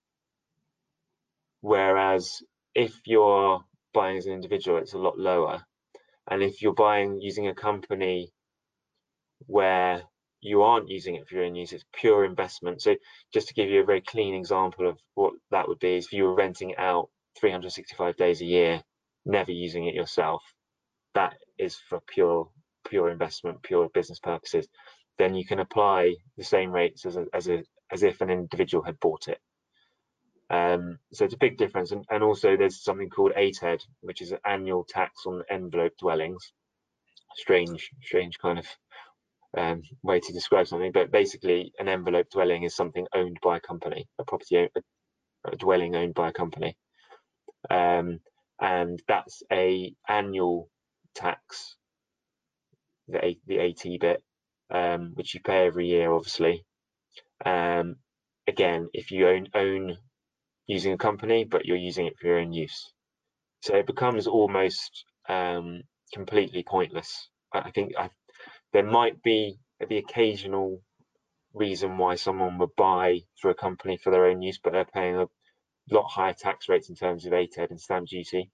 Whereas if you're buying as an individual, it's a lot lower. And if you're buying using a company where you aren't using it for your own use, it's pure investment. So just to give you a very clean example of what that would be, is if you were renting it out three hundred sixty-five days a year, never using it yourself, that is for pure pure investment, pure business purposes, then you can apply the same rates as a, as a as if an individual had bought it. Um, so it's a big difference. And, and also there's something called A T E D, which is an annual tax on envelope dwellings. Strange, strange kind of um, way to describe something, but basically an envelope dwelling is something owned by a company, a property, a, a dwelling owned by a company. Um, and that's a annual tax, the, the AT bit, um, which you pay every year, obviously. Um, again, if you own, own using a company, but you're using it for your own use. So it becomes almost um, completely pointless. I think I, there might be the occasional reason why someone would buy through a company for their own use, but they're paying a lot higher tax rates in terms of A T E D and stamp duty.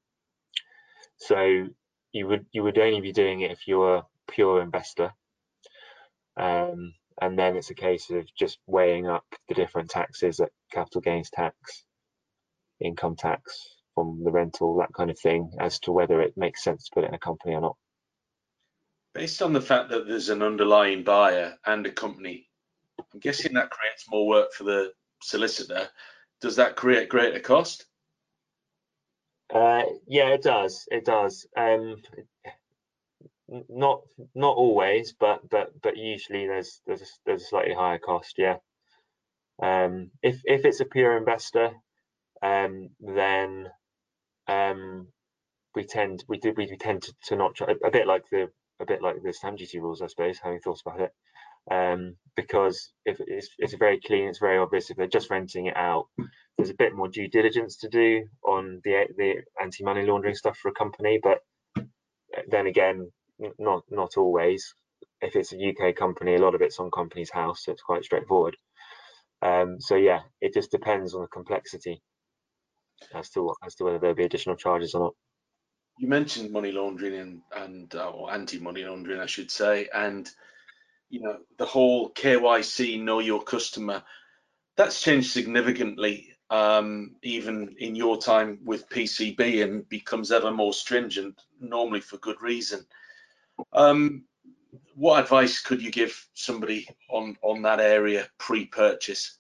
So you would you would only be doing it if you're a pure investor. Um, and then it's a case of just weighing up the different taxes, like capital gains tax, income tax from the rental, that kind of thing, as to whether it makes sense to put it in a company or not. Based on the fact that there's an underlying buyer and a company, I'm guessing that creates more work for the solicitor. Does that create greater cost? Uh, yeah, it does. It does. Um, not not always, but but but usually there's there's a, there's a slightly higher cost. Yeah. Um, if if it's a pure investor, um, then um, we tend we do we tend to, to not try, a bit like the a bit like the stamp duty rules, I suppose, having thought about it. Um, because if it's it's very clean, it's very obvious. If they're just renting it out, there's a bit more due diligence to do on the the anti-money laundering stuff for a company. But then again, not not always. If it's a U K company, a lot of it's on Companies House, so it's quite straightforward. Um, so yeah, it just depends on the complexity as to what, as to whether there'll be additional charges or not. You mentioned money laundering and and uh, or anti-money laundering, I should say, and you know the whole K Y C, know your customer. That's changed significantly, um, even in your time with P C B, and becomes ever more stringent, normally for good reason. Um, what advice could you give somebody on on that area pre-purchase?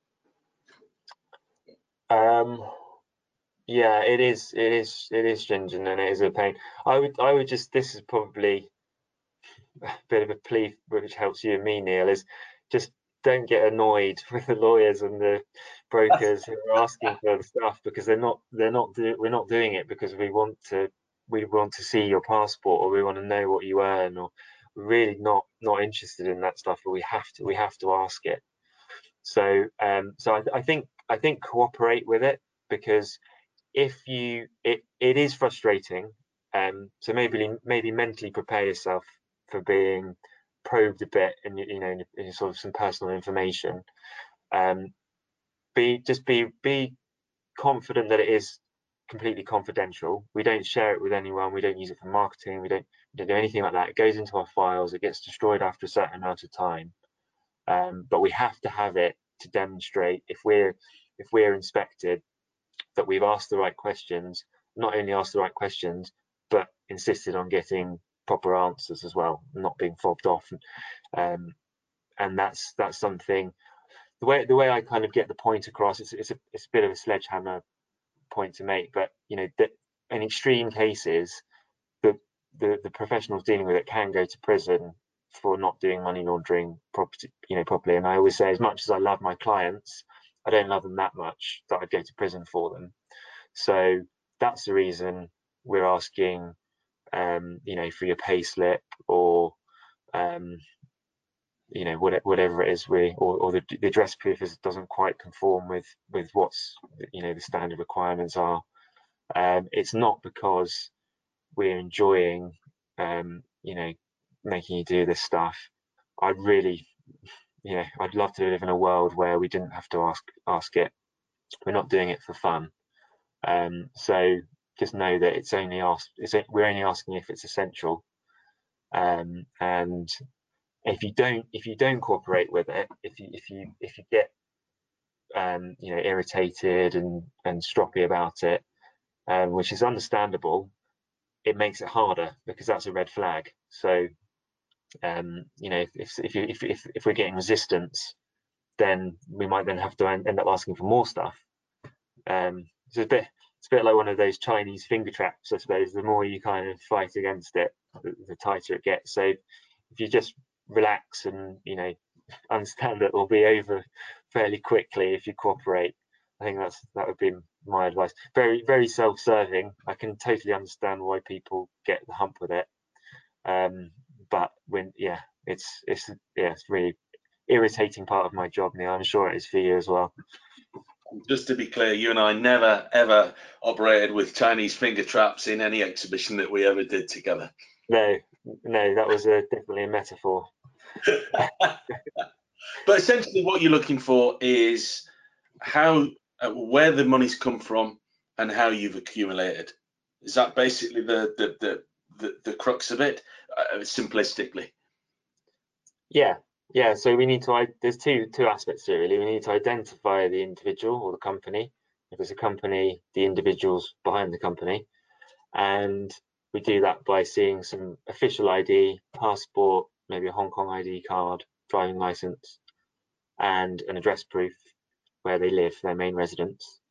Um, yeah, it is, it is, it is stringent and it is a pain. I would, I would just, this is probably a bit of a plea which helps you and me, Neil, is just don't get annoyed with the lawyers and the brokers who are asking for the stuff, because they're not, they're not, do, we're not doing it because we want to, we want to see your passport or we want to know what you earn, or we're really not, not interested in that stuff, but we have to, we have to ask it. So, um, so I, I think I think cooperate with it, because if you it it is frustrating. Um, so maybe maybe mentally prepare yourself for being probed a bit, and you know, in, in sort of some personal information. Um, be just be be confident that it is completely confidential. We don't share it with anyone. We don't use it for marketing. We don't, we don't do anything like that. It goes into our files. It gets destroyed after a certain amount of time. Um, but we have to have it to demonstrate, if we're if we're inspected, that we've asked the right questions. Not only asked the right questions, but insisted on getting proper answers as well, not being fobbed off. Um, and that's that's something. The way the way I kind of get the point across, it's it's a it's a bit of a sledgehammer point to make, but you know that in extreme cases, the, the the professionals dealing with it can go to prison for not doing money laundering property, you know, properly. And I always say, as much as I love my clients, I don't love them that much that I'd go to prison for them. So that's the reason we're asking, um, you know, for your pay slip, or um, you know, whatever it is, we or, or the, the address proof is, doesn't quite conform with with what's, you know, the standard requirements are. Um, it's not because we're enjoying, um, you know, making you do this stuff. I'd really, you know, I'd love to live in a world where we didn't have to ask ask it. We're not doing it for fun. Um, so just know that it's only asked. It's, we're only asking if it's essential. Um, and if you don't, if you don't cooperate with it, if you if you if you get, um, you know, irritated and and stroppy about it, um, which is understandable, it makes it harder, because that's a red flag. So, um, you know, if if you, if, if if we're getting resistance, then we might then have to end up asking for more stuff. Um, it's a bit it's a bit like one of those Chinese finger traps, I suppose. The more you kind of fight against it, the, the tighter it gets. So if you just relax and, you know, understand that it will be over fairly quickly if you cooperate, I think that's that would be my advice. Very very self-serving. I can totally understand why people get the hump with it. Um, but when yeah, it's it's yeah, it's really irritating part of my job, Neil. I'm sure it is for you as well. Just to be clear, you and I never ever operated with Chinese finger traps in any exhibition that we ever did together. No, no, that was a, definitely a metaphor. But essentially, what you're looking for is how, uh, where the money's come from and how you've accumulated. Is that basically the the the the, the crux of it, uh, simplistically? Yeah, yeah. So we need to. There's two two aspects to it, really. We need to identify the individual or the company. If it's a company, the individuals behind the company, and we do that by seeing some official I D, passport, maybe a Hong Kong I D card, driving license, and an address proof where they live, their main residence.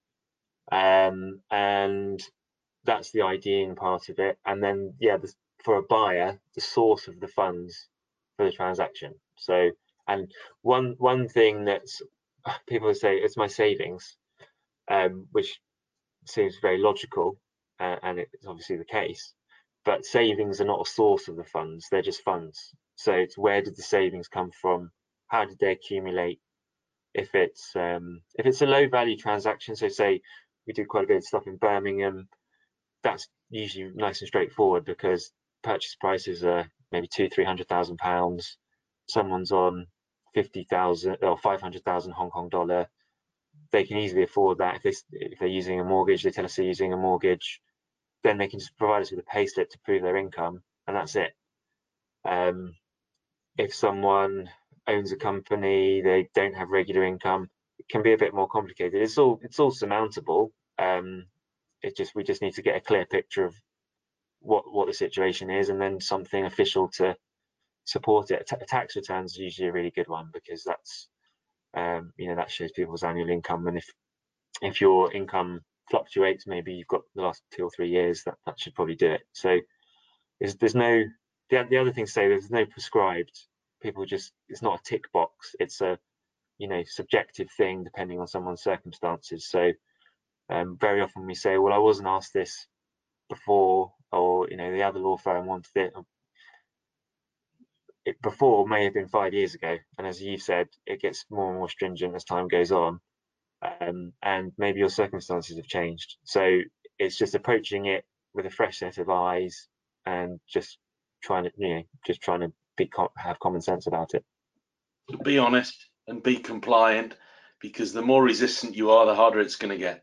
Um, and that's the IDing part of it. And then, yeah, the, for a buyer, the source of the funds for the transaction. So, and one one thing that's, people say it's my savings, um, which seems very logical, uh, and it's obviously the case. But savings are not a source of the funds; they're just funds. So it's, where did the savings come from? How did they accumulate? If it's um, if it's a low value transaction, so say we do quite a bit of stuff in Birmingham, that's usually nice and straightforward, because purchase prices are maybe two, three hundred thousand pounds. Someone's on fifty thousand or five hundred thousand Hong Kong dollar. They can easily afford that. If, they, if they're using a mortgage, they tell us they're using a mortgage, then they can just provide us with a pay slip to prove their income, and that's it. Um, if someone owns a company, they don't have regular income, it can be a bit more complicated. It's all it's all surmountable. Um, it just we just need to get a clear picture of what what the situation is, and then something official to support it. A tax return is usually a really good one, because that's um, you know, that shows people's annual income, and if if your income fluctuates, maybe you've got the last two or three years, that that should probably do it. So there's there's no the, the other thing to say, there's no prescribed. People just, it's not a tick box, it's a, you know, subjective thing depending on someone's circumstances. So um, very often we say, well, I wasn't asked this before, or you know, the other law firm wanted it. It before may have been five years ago, and as you've said, it gets more and more stringent as time goes on. um, and maybe your circumstances have changed. So it's just approaching it with a fresh set of eyes and just trying to, you know, just trying to be have common sense about it. Be honest and be compliant, because the more resistant you are, the harder it's going to get.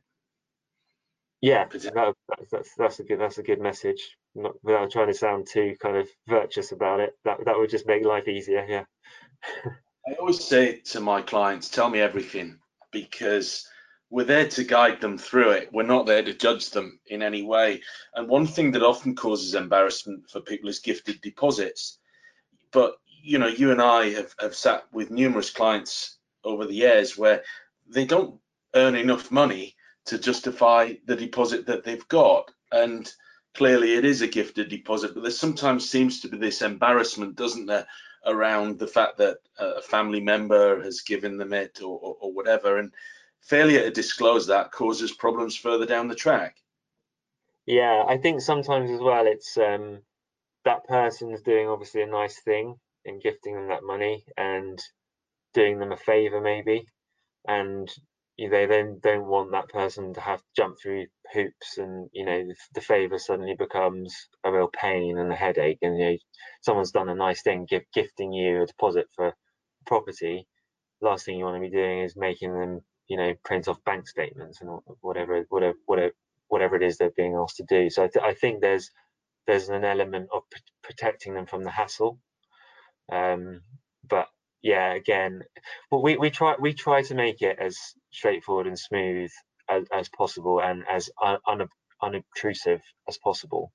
Yeah, that, that's that's a good that's a good message. Not without trying to sound too kind of virtuous about it. That that would just make life easier. Yeah. I always say to my clients, tell me everything, because we're there to guide them through it. We're not there to judge them in any way. And one thing that often causes embarrassment for people is gifted deposits. But, you know, you and I have, have sat with numerous clients over the years where they don't earn enough money to justify the deposit that they've got. And clearly it is a gifted deposit, but there sometimes seems to be this embarrassment, doesn't there, around the fact that a family member has given them it, or, or, or whatever. And failure to disclose that causes problems further down the track. Yeah, I think sometimes as well, it's um, that person's doing obviously a nice thing in gifting them that money and doing them a favor maybe, and you know, they then don't want that person to have to jump through hoops, and you know, the, the favor suddenly becomes a real pain and a headache. And you know, someone's done a nice thing, give, gifting you a deposit for property. Last thing you want to be doing is making them, you know, print off bank statements and whatever, whatever, whatever, whatever it is they're being asked to do. So I, th I think there's there's an element of p protecting them from the hassle. Um, but yeah, again, well, we we try we try to make it as straightforward and smooth as, as possible, and as un, un, unobtrusive as possible.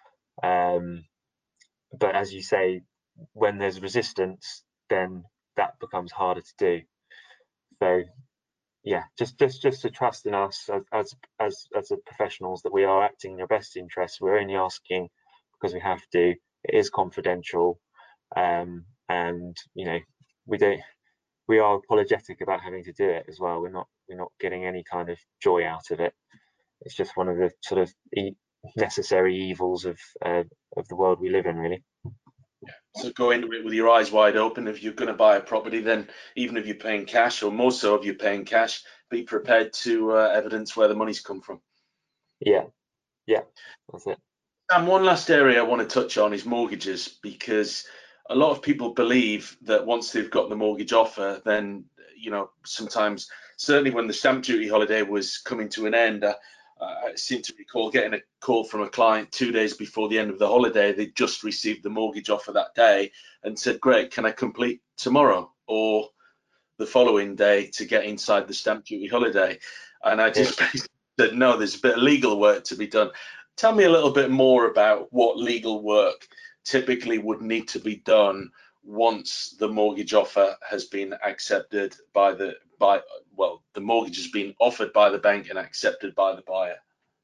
Um, but as you say, when there's resistance, then that becomes harder to do. So yeah, just just just to trust in us as as as, as a professionals that we are acting in your best interest. We're only asking because we have to. It is confidential, um, and you know, we don't. We are apologetic about having to do it as well. We're not we're not getting any kind of joy out of it. It's just one of the sort of e necessary evils of uh, of the world we live in, really. So go into it with your eyes wide open. If you're going to buy a property, then even if you're paying cash, or more so if you're paying cash, be prepared to uh, evidence where the money's come from. Yeah, yeah, that's it. And one last area I want to touch on is mortgages, because a lot of people believe that once they've got the mortgage offer, then, you know, sometimes, certainly when the stamp duty holiday was coming to an end, uh, I seem to recall getting a call from a client two days before the end of the holiday. They'd just received the mortgage offer that day and said, great, can I complete tomorrow or the following day to get inside the stamp duty holiday? And I just Yeah. basically said, no, there's a bit of legal work to be done. Tell me a little bit more about what legal work typically would need to be done once the mortgage offer has been accepted by the by well the mortgage has been offered by the bank and accepted by the buyer.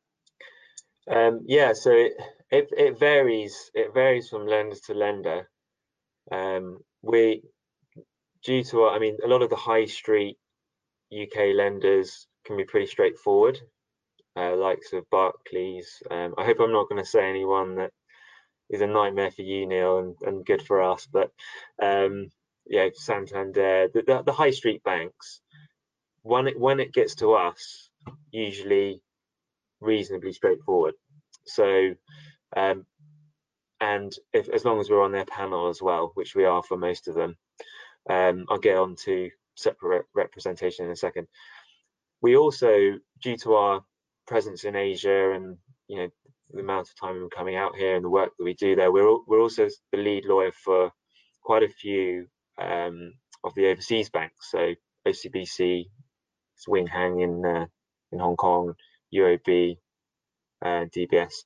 Um, yeah, so it, it it varies. It varies from lender to lender. Um, we due to our, I mean, a lot of the high street U K lenders can be pretty straightforward, uh, likes of Barclays. Um, I hope I'm not going to say anyone that is a nightmare for you, Neil, and, and good for us. But um, yeah, Santander, the, the, the high street banks, when it when it gets to us, usually reasonably straightforward. So, um, and if, as long as we're on their panel as well, which we are for most of them, um, I'll get on to separate representation in a second. We also, due to our presence in Asia and you know the amount of time we're coming out here and the work that we do there, we're we're also the lead lawyer for quite a few um, of the overseas banks. So O C B C, Wing Hang in uh, in Hong Kong, U O B, uh, D B S.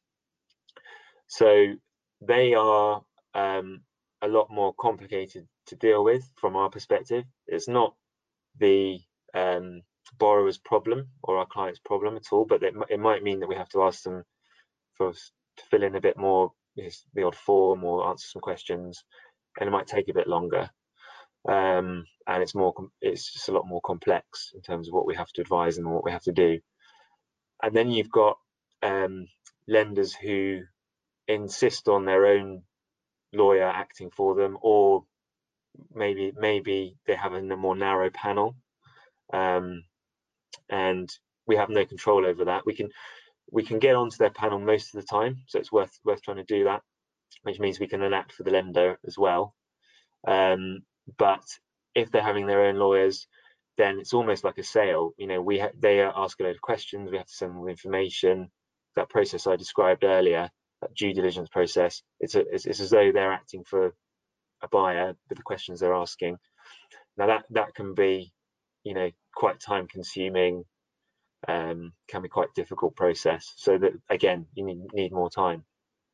So they are um, a lot more complicated to deal with from our perspective. It's not the um, borrower's problem or our client's problem at all, but it, it might mean that we have to ask them for to fill in a bit more, the odd form, or answer some questions, and it might take a bit longer. Um, and it's more, it's just a lot more complex in terms of what we have to advise and what we have to do. And then you've got um, lenders who insist on their own lawyer acting for them, or maybe maybe they have a more narrow panel. Um, and we have no control over that. We can we can get onto their panel most of the time, so it's worth worth trying to do that, which means we can enact for the lender as well. Um, but if they're having their own lawyers, then it's almost like a sale. You know, we ha they ask a load of questions, we have to send them information. That process I described earlier, that due diligence process, it's, a, it's, it's as though they're acting for a buyer with the questions they're asking. Now that that can be, you know, quite time consuming, um, can be quite difficult process. So that again, you need, need more time.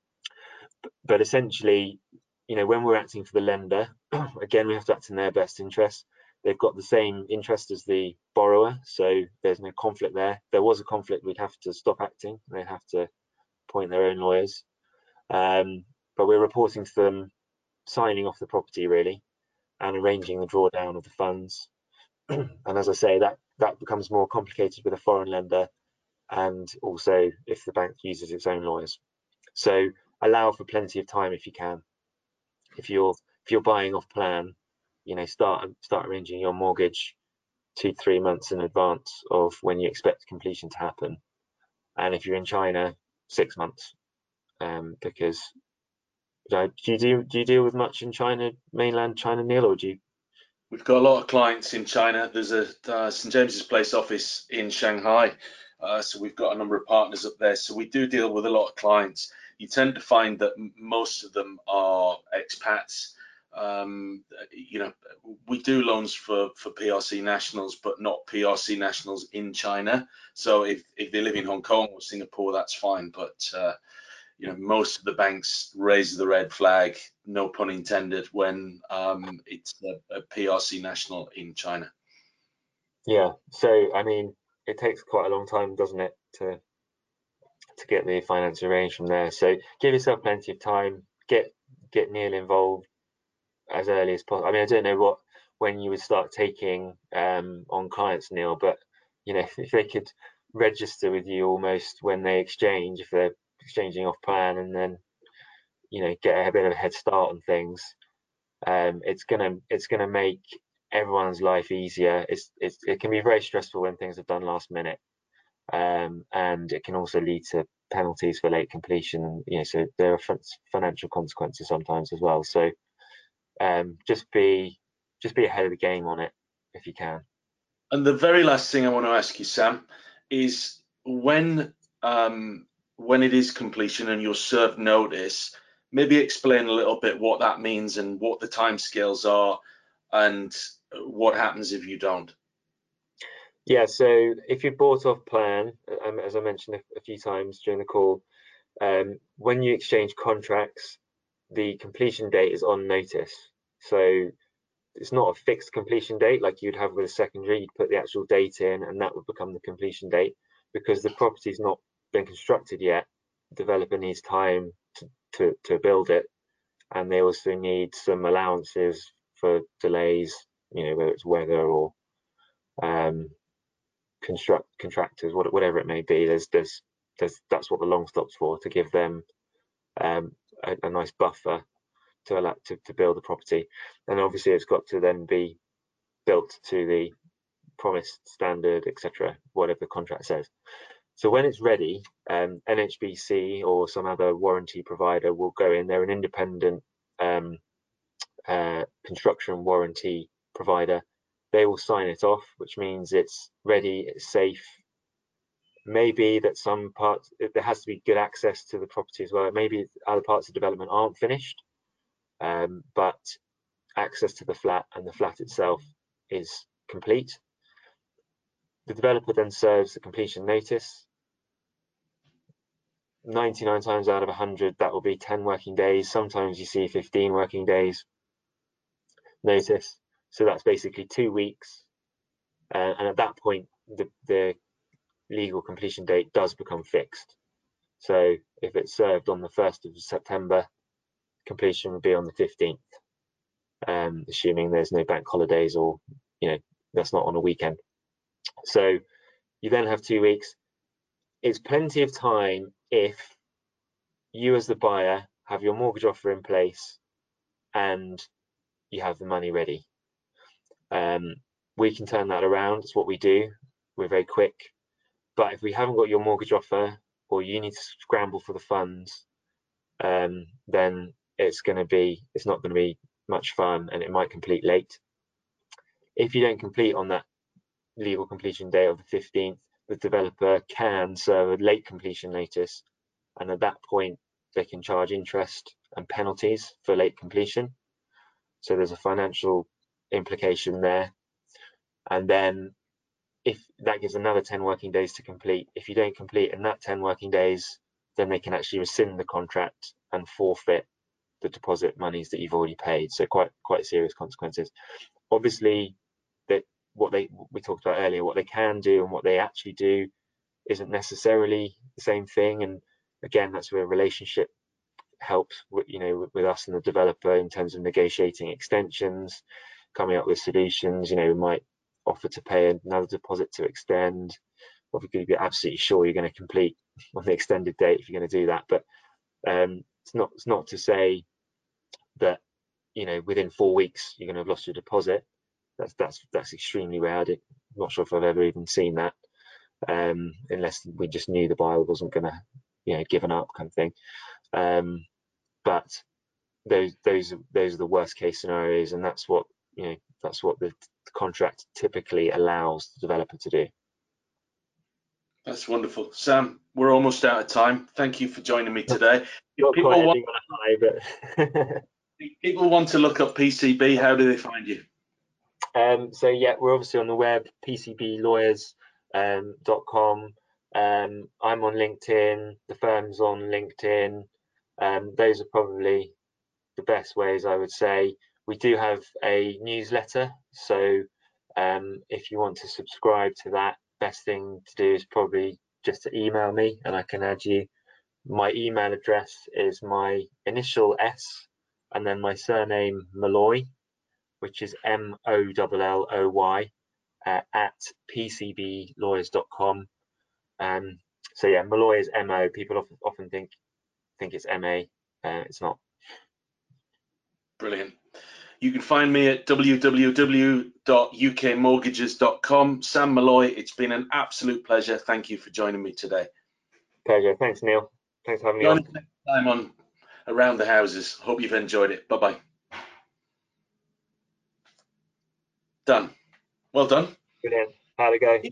But, but essentially, you know, when we're acting for the lender, again, we have to act in their best interest. They've got the same interest as the borrower, so there's no conflict there. If there was a conflict, we'd have to stop acting. They'd have to appoint their own lawyers. Um, but we're reporting to them, signing off the property really, and arranging the drawdown of the funds. And as I say, that that becomes more complicated with a foreign lender, and also if the bank uses its own lawyers. So allow for plenty of time if you can. If you're if you're buying off plan, you know, start start arranging your mortgage two three months in advance of when you expect completion to happen. And if you're in China, six months, um, because do you do do you deal with much in China, mainland China, Neil, or do you? We've got a lot of clients in China. There's a uh, Saint James's Place office in Shanghai, uh, so we've got a number of partners up there. So we do deal with a lot of clients. You tend to find that most of them are expats. Um, you know, we do loans for for P R C nationals, but not P R C nationals in China. So if if they live in Hong Kong or Singapore, that's fine. But uh, you know, most of the banks raise the red flag, no pun intended, when um, it's a, a P R C national in China. Yeah, so I mean, it takes quite a long time, doesn't it, to to get the finance arranged from there. So give yourself plenty of time. Get get Neil involved as early as possible. I mean, I don't know what when you would start taking um, on clients, Neil, but you know, if, if they could register with you almost when they exchange, if they're exchanging off plan, and then you know get a bit of a head start on things, um, it's gonna it's gonna make everyone's life easier. It's, it's it can be very stressful when things are done last minute, um, and it can also lead to penalties for late completion. You know, so there are financial consequences sometimes as well. So um, just be just be ahead of the game on it if you can. And the very last thing I want to ask you, Sam, is when um, when it is completion and you're served notice, maybe explain a little bit what that means and what the timescales are, and what happens if you don't. Yeah, so if you bought off plan, um, as I mentioned a, a few times during the call, um, when you exchange contracts, the completion date is on notice. So it's not a fixed completion date like you'd have with a secondary. You'd put the actual date in and that would become the completion date. Because the property's not been constructed yet, the developer needs time to, to, to build it, and they also need some allowances for delays, you know, whether it's weather or um, construct contractors, whatever it may be. There's, there's, there's that's what the long stop's for, to give them um, a, a nice buffer to allow to, to build the property. And obviously, it's got to then be built to the promised standard, et cetera, whatever the contract says. So when it's ready, um, N H B C or some other warranty provider will go in. They're an independent um, uh, construction warranty provider. They will sign it off, which means it's ready, it's safe. Maybe that some parts, there has to be good access to the property as well. Maybe other parts of development aren't finished, um, but access to the flat and the flat itself is complete. The developer then serves the completion notice. ninety-nine times out of one hundred, that will be ten working days. Sometimes you see fifteen working days notice. So that's basically two weeks. Uh, and at that point, the, the legal completion date does become fixed. So if it's served on the first of September, completion would be on the fifteenth, um, assuming there's no bank holidays or, you know, that's not on a weekend. So you then have two weeks. It's plenty of time if you as the buyer have your mortgage offer in place and you have the money ready. Um, we can turn that around. It's what we do. we're very quick. But if we haven't got your mortgage offer, or you need to scramble for the funds, um, then it's going to be, it's not going to be much fun, and it might complete late. If you don't complete on that legal completion date of the fifteenth, the developer can serve a late completion notice, and at that point they can charge interest and penalties for late completion. So there's a financial implication there. And then if that gives another ten working days to complete, if you don't complete in that ten working days, then they can actually rescind the contract and forfeit the deposit monies that you've already paid. So quite quite serious consequences. Obviously, that what they we talked about earlier, what they can do and what they actually do isn't necessarily the same thing. And again, that's where relationship helps with, you know, with, with us and the developer in terms of negotiating extensions, coming up with solutions. You know, we might offer to pay another deposit to extend, or we could be absolutely sure you're going to complete on the extended date if you're going to do that. But um, it's not it's not to say that, you know, within four weeks you're going to have lost your deposit. That's that's that's extremely rare. I'm not sure if I've ever even seen that, um, unless we just knew the buyer wasn't going to, you know, given up kind of thing. Um, but those those those are the worst case scenarios, and that's what, you know, that's what the contract typically allows the developer to do. That's wonderful, Sam. We're almost out of time. Thank you for joining me today. Not If people quite want, on a high, but if people want to look up P C B, how do they find you? Um, so yeah, we're obviously on the web, P C B lawyers dot com. Um, um, I'm on LinkedIn, the firm's on LinkedIn. Um, those are probably the best ways, I would say. We do have a newsletter, so um, if you want to subscribe to that, best thing to do is probably just to email me and I can add you. My email address is my initial S and then my surname Malloy, which is M O L L O Y, uh, at P C B lawyers dot com. Um, so yeah, Malloy is M O. People often, often think think it's M A. Uh, it's not. Brilliant. You can find me at w w w dot u k mortgages dot com. Sam Malloy, it's been an absolute pleasure. Thank you for joining me today. Pleasure. Thanks, Neil. Thanks for having me Join on. us next time on Around the Houses. Hope you've enjoyed it. Bye-bye. Done. Well done. Brilliant. How'd it go?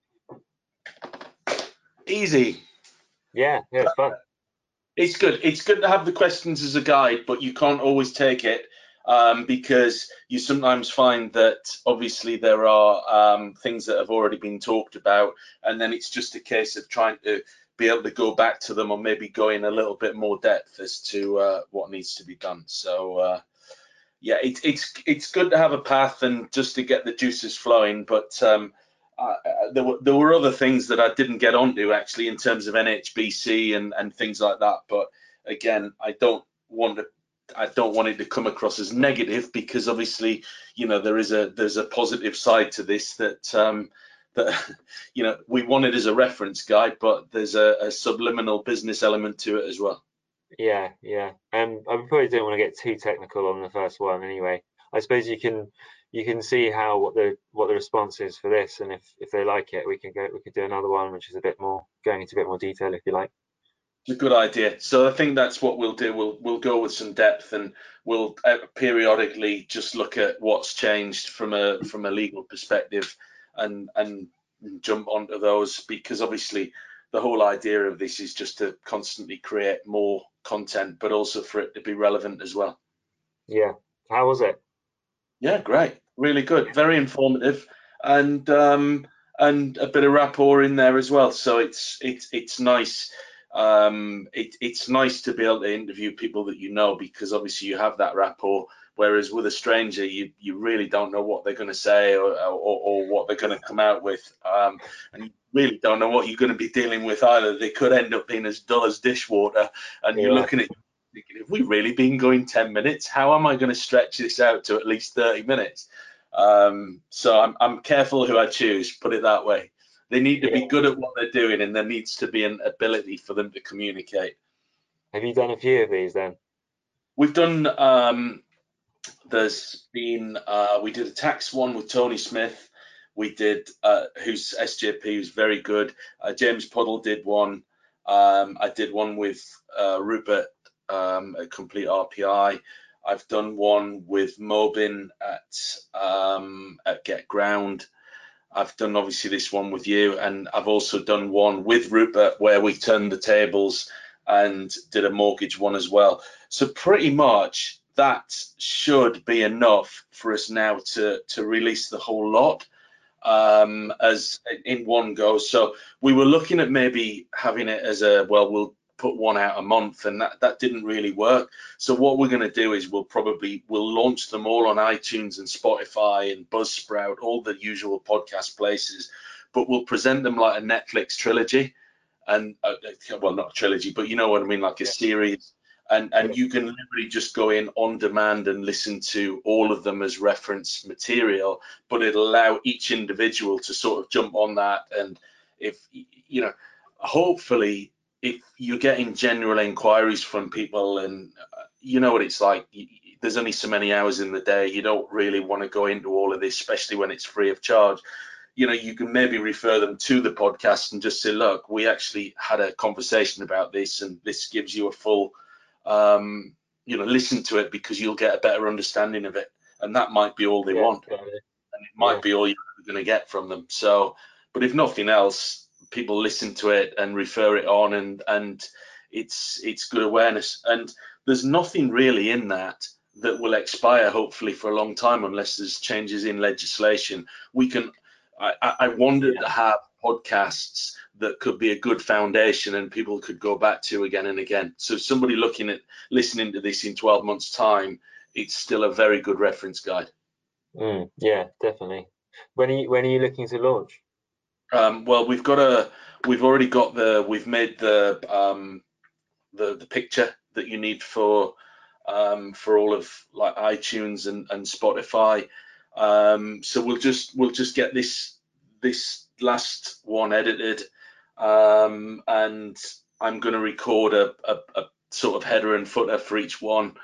Easy. Yeah, yeah, it's fun. It's good. It's good to have the questions as a guide, but you can't always take it um, because you sometimes find that obviously there are um, things that have already been talked about, and then it's just a case of trying to be able to go back to them or maybe go in a little bit more depth as to uh, what needs to be done. So uh, yeah, it, it's it's good to have a path and just to get the juices flowing, but um, uh, there were there were other things that I didn't get onto actually in terms of N H B C and and things like that. But again, I don't want to I don't want it to come across as negative, because obviously, you know, there is a there's a positive side to this that um, that you know, we want it as a reference guide, but there's a, a subliminal business element to it as well. Yeah, yeah. Um, I probably don't want to get too technical on the first one anyway. I suppose you can you can see how what the what the response is for this, and if if they like it, we can go we could do another one which is a bit more going into a bit more detail if you like. It's a good idea. So I think that's what we'll do. We'll we'll go with some depth, and we'll uh, periodically just look at what's changed from a from a legal perspective, and and jump onto those, because obviously the whole idea of this is just to constantly create more content, but also for it to be relevant as well. Yeah. How was it? Yeah, great. Really good. Very informative, and um, and a bit of rapport in there as well. So it's it's it's nice. Um, it, it's nice to be able to interview people that you know, because obviously you have that rapport. Whereas with a stranger, you you really don't know what they're going to say, or, or or what they're going to come out with, um, and you really don't know what you're going to be dealing with either. They could end up being as dull as dishwater, and you're Yeah. looking at thinking, have we really been going ten minutes? How am I going to stretch this out to at least thirty minutes? Um, so I'm, I'm careful who I choose, put it that way. They need to Yeah. be good at what they're doing, and there needs to be an ability for them to communicate. Have you done a few of these then? We've done, um, there's been, uh, we did a tax one with Tony Smith. we did, uh, who's S J P, who's very good. Uh, James Puddle did one. Um, I did one with uh, Rupert um, at Complete R P I. I've done one with Mobin at um, at Get Ground. I've done obviously this one with you, and I've also done one with Rupert where we turned the tables and did a mortgage one as well. So pretty much that should be enough for us now to to release the whole lot um, as in one go. So we were looking at maybe having it as a, well, we'll put one out a month, and that that didn't really work. So what we're going to do is we'll probably we'll launch them all on iTunes and Spotify and Buzzsprout, all the usual podcast places, but we'll present them like a Netflix trilogy, and uh, well, not a trilogy, but you know what I mean, like a series. And and you can literally just go in on demand and listen to all of them as reference material, but it'll allow each individual to sort of jump on that. And if you know, hopefully, if you're getting general inquiries from people, and uh, you know what it's like, there's only so many hours in the day, you don't really want to go into all of this, especially when it's free of charge. You know, you can maybe refer them to the podcast and just say, look, we actually had a conversation about this, and this gives you a full, um, you know, listen to it, because you'll get a better understanding of it. And that might be all they yeah, want. Totally. And it might yeah. be all you're going to get from them. So, but if nothing else, people listen to it and refer it on, and and it's it's good awareness. And there's nothing really in that that will expire, hopefully, for a long time, unless there's changes in legislation. We can I, I wanted yeah. to have podcasts that could be a good foundation and people could go back to again and again. So somebody looking at listening to this in twelve months time, it's still a very good reference guide. Mm, yeah, definitely. When are you when are you looking to launch? Um, well, we've got a, we've already got the, we've made the, um, the, the picture that you need for, um, for all of like iTunes and, and Spotify. Um, so we'll just, we'll just get this, this last one edited, um, and I'm going to record a, a, a sort of header and footer for each one.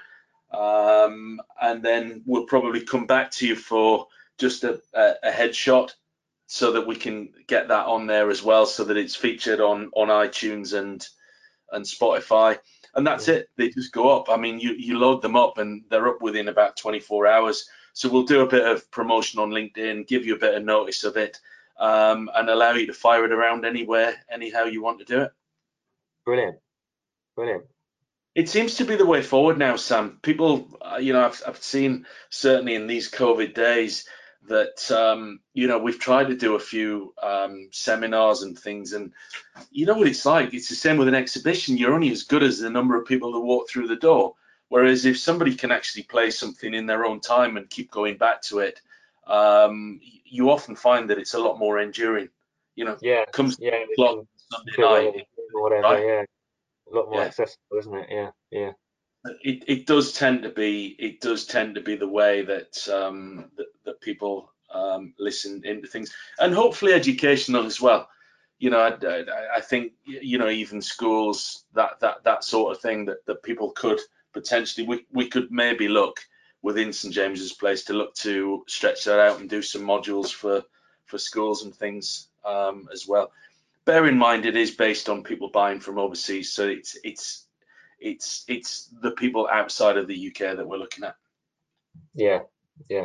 Um, and then we'll probably come back to you for just a, a, a headshot, so that we can get that on there as well, so that it's featured on on iTunes and and Spotify. And that's it. They just go up. I mean, you you load them up and they're up within about twenty-four hours. So we'll do a bit of promotion on LinkedIn, give you a bit of notice of it, um, and allow you to fire it around anywhere, anyhow you want to do it. Brilliant, brilliant. It seems to be the way forward now, Sam. People, uh, you know, I've I've seen certainly in these COVID days that, um, you know, we've tried to do a few um, seminars and things, and you know what it's like. It's the same with an exhibition. You're only as good as the number of people that walk through the door. Whereas if somebody can actually play something in their own time and keep going back to it, um, you often find that it's a lot more enduring. You know, yeah, comes yeah, Sunday night, or whatever, right? yeah, a lot more yeah. accessible, isn't it? Yeah, yeah. It, it does tend to be it does tend to be the way that um, that, that people um, listen into things, and hopefully educational as well. You know, I, I, I think you know even schools, that that that sort of thing, that, that people could potentially we we could maybe look within St James's Place to look to stretch that out and do some modules for for schools and things um, as well. Bear in mind it is based on people buying from overseas, so it's it's it's it's the people outside of the U K that we're looking at. Yeah, yeah.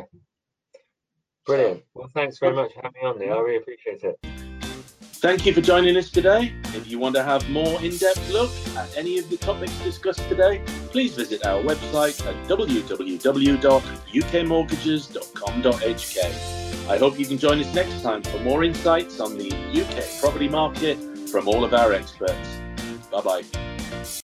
Brilliant. So, well, thanks very much for having me on there. I really appreciate it. Thank you for joining us today. If you want to have more in-depth look at any of the topics discussed today, please visit our website at w w w dot u k mortgages dot com dot h k. I hope you can join us next time for more insights on the U K property market from all of our experts. Bye-bye.